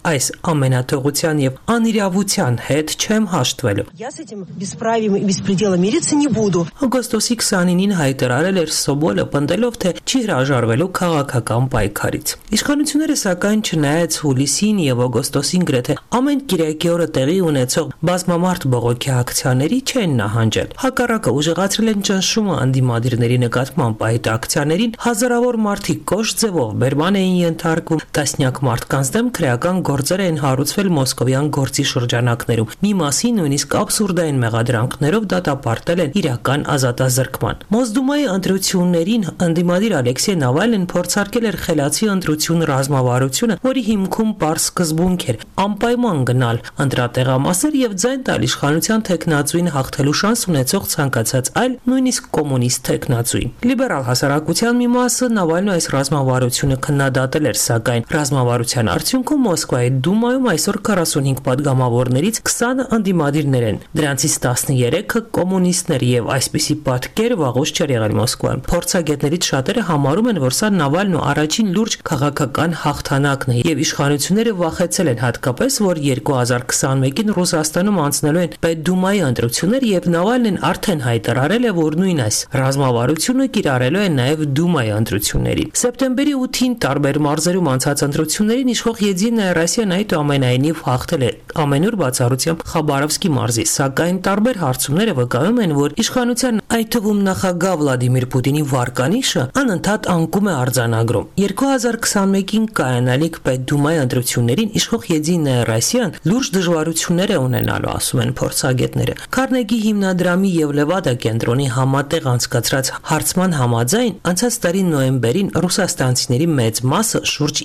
այս ամենաթողության եւ անիրավության հետ չեմ հաշտվելու։ Я с этим бесправием и беспределом мириться не буду. Օգոստոսի 29-ին հայտարարել էր Սոբոլը, պնդելով, թե չի հրաժարվելու քաղաքական պայքարից։ Իշխանությունները սակայն չնայած հուլիսին եւ օգոստոսին գրեթե ամեն կիրակի օրը տեղի ունեցող բազմամարդ բողոքի ակցիաների չեն նահանջել։ Հակառակը ուժեղացրել են ճնշումը անդիմադիրների նկատմամբ այդ ակցիաներին, հազարավոր մարդիկ կոշտ ձևով բերման էին ենթարկվում, տասնյակ մարդկանց դեմ քրեական գործեր են հարուցվել մոսկովյան գործի շրջանակներում։ Մի մասի նույնիսկ աբսուրդային մեղադրանքներով դատապարտել են իրական ազատազրկման։ Մոսդումայի ընտրություններին անդիմադիր Ալեքսեյ Նավալնին փորձարկել էր խելացի ընտրություն ռազմավարությունը, որի հիմքում պարզ սկզբունք էր անպայման գնալ ընտրատեղամասեր եւ ձայն տալ իշխանության թեկնածուին հաղթելու շանս ունեցող ցանկացած այլ, նույնիսկ կոմունիստ թեկնածուի։ Լիբերալ հասարակության մի մասը Նավալնու այս ռազմավարությունը քննադատել էր, սակայն ռազմավարության արդյունքում Մոսկվայի դումայում այսօր 45 падգամավորներից 20-ը անդիմադիրներ են։ Դրանցից 13-ը կոմունիստներ եւ այսպիսի պատկեր վաղուց չէր եղել Մոսկվայում։ Փորձագետներից շատերը համարում են, որ սա Նավալնու առաջին լուրջ քաղաքական հաղթանակն է եւ իշխանությունները վախեցել են հատկապես, որ 2021-ին Ռուսաստանում անցնելու են պետդումայի ընտրություններ եւ Նավալնին արդեն հայտարարել է, որ նույն այս ռազմավարությունը կիրառելու է նաեւ դումայի ընտրություններին։ Սեպտեմբերի 8-ին տարբեր մարզերում անցած ընտրություններին իշխող Եդինայա Ռոսիան այնուամենայնիվ հաղթել է ամենուր բացառությամբ Խաբարովսկի մարզի, սակայն տարբեր հարցումները վկայում են, որ իշխանության, այդ թվում նախագահ Վլադիմիր Պուտինի վարկանիշը անընդհատ անկում է արձանագրում։ 2021-ին կայանալիք պետդումայի ընտրություններին իշխող Եդինայա Ռոսիան լուրջ դժվարություններ է ունենալու, ասում են փորձագետները։ Քարնեգի հիմնադրամի եւ Լևադա կենտրոնի համատեղ անցկացրած հարցման համաձայն անցած տարի նոյեմբերին ռուսաստանցիների մեծ մասը, շուրջ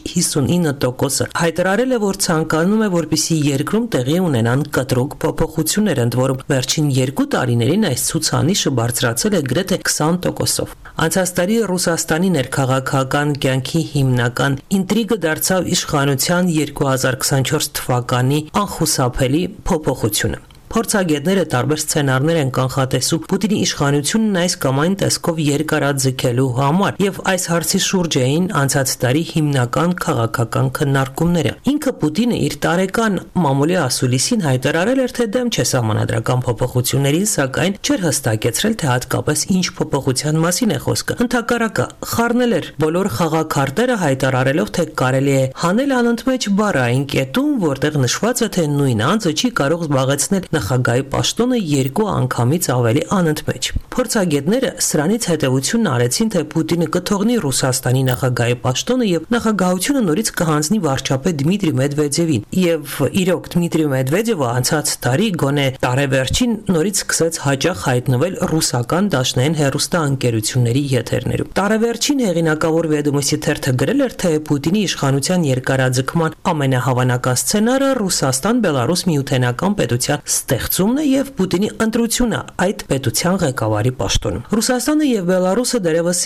59%, հայտարարել է, որ ցանկանում է, որպեսզի երկրում տեղի ունենան կտրուկ փոփոխություններ, ընդ որում վերջին 2 տարիներին այս ցուցանիշը բարձրացել է գրեթե 20%-ով։ Անցած տարի Ռուսաստանի ներքաղաքական կյանքի հիմնական ինտրիգը դարձավ իշխանության 2024 թվականի անխուսափելի փոփոխությունը։ Փորձագետները տարբեր սցենարներ են կանխատեսում Պուտինի իշխանությունն այս կամ այն տեսքով երկարաձգելու համար եւ այս հարցի շուրջ էին անցած տարի հիմնական քաղաքական քննարկումները։ Ինքը Պուտինը իր տարեկան մամուլի ասուլիսին հայտարարել էր, թե դեմ չէ սահմանադրական փոփոխություններին, սակայն չէր հստակեցրել, թե հատկապես ինչ փոփոխության մասին է խոսքը։ Ընդհակառակը խառնել էր բոլոր խաղաքարտերը, հայտարարելով, թե կարելի է հանել անընդմեջ բառային կետում, որտեղ նշված է, թե նույն անձը չի կարող զբաղեցնել նախագահի պաշտոնը 2 անգամից ավելի անընդմեջ։ Փորձագետները սրանից հետևությունն արեցին, թե Պուտինը կթողնի Ռուսաստանի նախագահի պաշտոնը եւ նախագահությունը նորից կհանձնի վարչապետ Դմիտրի Մեդվեդևին։ Եվ իրոք Դմիտրի Մեդվեդևը անցած տարի գոնե տարեվերջին նորից սկսեց հաճախ հայտնվել ռուսական դաշնային հեռուստաընկերությունների եթերներում։ Տարեվերջին հեղինակավոր Վեդոմոստի թերթը գրել էր, թե Պուտինի իշխանության երկարաձգման ամենահավանական սցենարը Ռուսաստան-Բելարուս միութենական պետության ստեղծումն է եւ Պուտինի ընտրությունը այդ պետության ղեկավարի պաշտոնում։ Ռուսաստանը եւ Բելարուսը դեռևս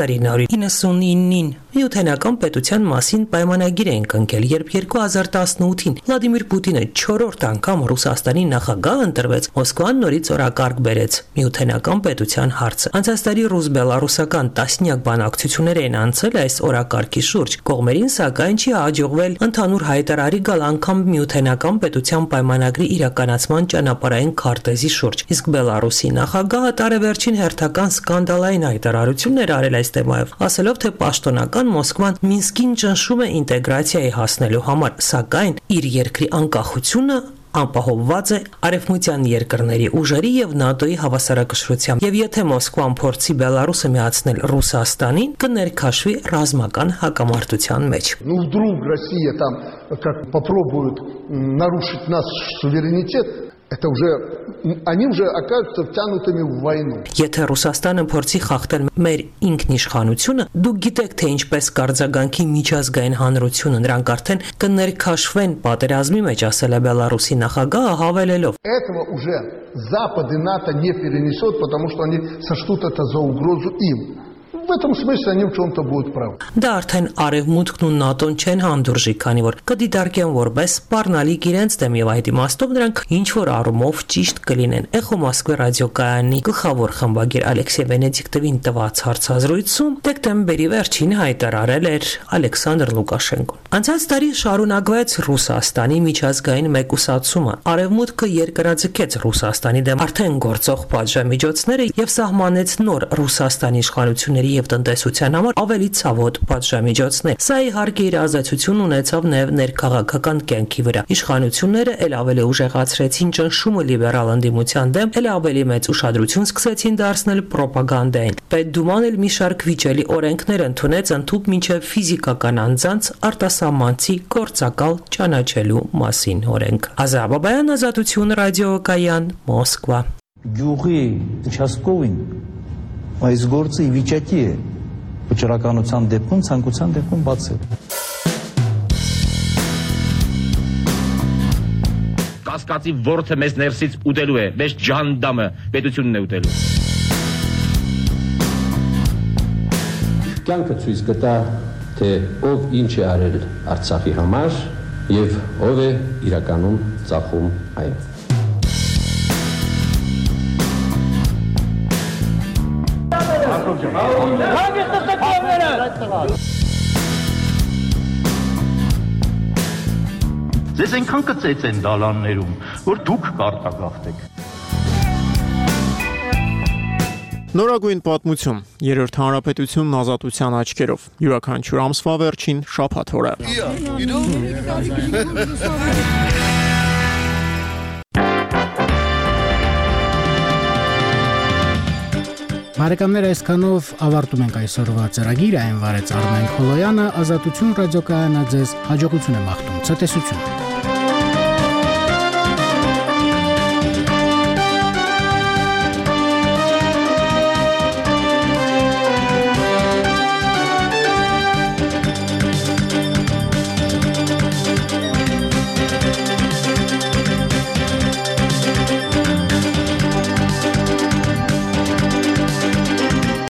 1999-ին միութենական պետության մասին պայմանագիր են կնքել, երբ 2018-ին Վլադիմիր Պուտինը 4-րդ անգամ Ռուսաստանի նախագահ ընտրվեց, Մոսկվան նորից օրակարգ բերեց միութենական պետության հարցը։ Անցած տարի ռուս-բելարուսական տասնյակ բանակցություններ են անցել այս օրակարգի շուրջ։ Կողմերին սակայն չի հաջողվել ընդհանուր հայտարարի գալ անգամ միութենական պետության պայմանագրի իրականացման ճանապարհային քարտեզի շուրջ։ Իսկ Բելարուսի նախագահը տարեվերջին հերթական սկանդալային հայտարարություններ արել այս թեմայով, ասելով, թե պաշտոնական Մոսկվան Մինսկին ճնշում է ինտեգրացիայի հասնելու համար, սակայն իր երկրի անկախությունը անպահովված է արևմտյան երկրների ուժերի եւ ՆԱՏՕ-ի հավասարակշռությամբ, եւ եթե Մոսկվան փորձի Բելարուսը միացնել Ռուսաստանին, կներքաշվի ռազմական հակամարտության մեջ։ Ну вдруг Россия там как попробует нарушить наш суверенитет, это уже они уже окажутся втянутыми в войну. Եթե Ռուսաստանը փորձի խախտել մեր ինքնիշխանությունը, դուք գիտեք, թե ինչպես կարձագանքի միջազգային հանրությունը, նրանք արդեն կներքաշվեն պատերազմի մեջ, ասել է Բելարուսի նախագահը, հավելելով. Этого уже Запад и НАТО не перенесет, потому что они сочтут это за угрозу им. В этом смысле они в чем-то будут правы. Դա արդեն Արևմուտքն ու ՆԱՏՕ-ն չեն հանդուրժի, քանի որ կդիտարկեն որպես սպառնալիք իրենց դեմ եւ այդ իմաստով նրանք ինչ որ առումով ճիշտ կլինեն։ Էխո Մոսկվա ռադիոկայանի գլխավոր խմբագիր Ալեքսեյ Վենեդիկտովին տված հարցազրույցում դեկտեմբերի վերջին հայտարարել էր Ալեքսանդր Լուկաշենկոն։ Անցած տարի շարունակվեց Ռուսաստանի միջազգային մեկուսացումը։ Արևմուտքը երկրաձգեց Ռուսաստանի դեմ արդեն գործող պատժամիջոցները եւ սահմանեց նոր Ռուսաստանի իշխանությունների եւ տնտեսության համար ավելի ցավոտ պատժամիջոցներ։ Սա իհարկե իր ազդեցություն ունեցավ նաեւ ներքաղաքական կյանքի վրա։ Իշխանությունները ել ավելի ուժեղացրեցին ճնշումը լիբերալ ընդդիմության դեմ, ել ավելի մեծ ուշադրություն սկսեցին դարձնել ռոպագանդային։ Պետդուման էլ մի շարք վիճելի օրենքներ ընդունեց ընդհուպ մինչև ֆիզիկական անձանց արտասահմանցի գործակալ ճանաչելու մասին օրենք։ Ազատ Բաբայան, Ազատություն ռադիոկայան, Մոսկվա։ Գյուղի участковին այս գործը ի վիճակի է վճռականության դեպքում, ցանկության դեպքում բացել։ Կասկածի ворթը մեզ ներսից ուտելու է, մեզ ջանդամը պետությունն է ուտելու։ Կյանքը ցույց կտա, թե ով ինչ է արել Արցախի համար եւ ով է իրականում ծախում այն։ Ձեզ այնքան կծեծեն դալաններում, որ դուք կարտագաղթեք։ Նորագույն պատմություն, երրորդ հանրապետությունն ազատության աչքերով, յուրաքանչյուր ամսվա վերջին շաբաթ օրը։ Բարեկամներ, այսքանով ավարտում ենք այսօրվա ծրագիրը, այն վարեց Արմեն Խոլոյանը, Ազատություն ռադիոկայանը ձեզ հաջողություն է մաղթում, ցտեսություն։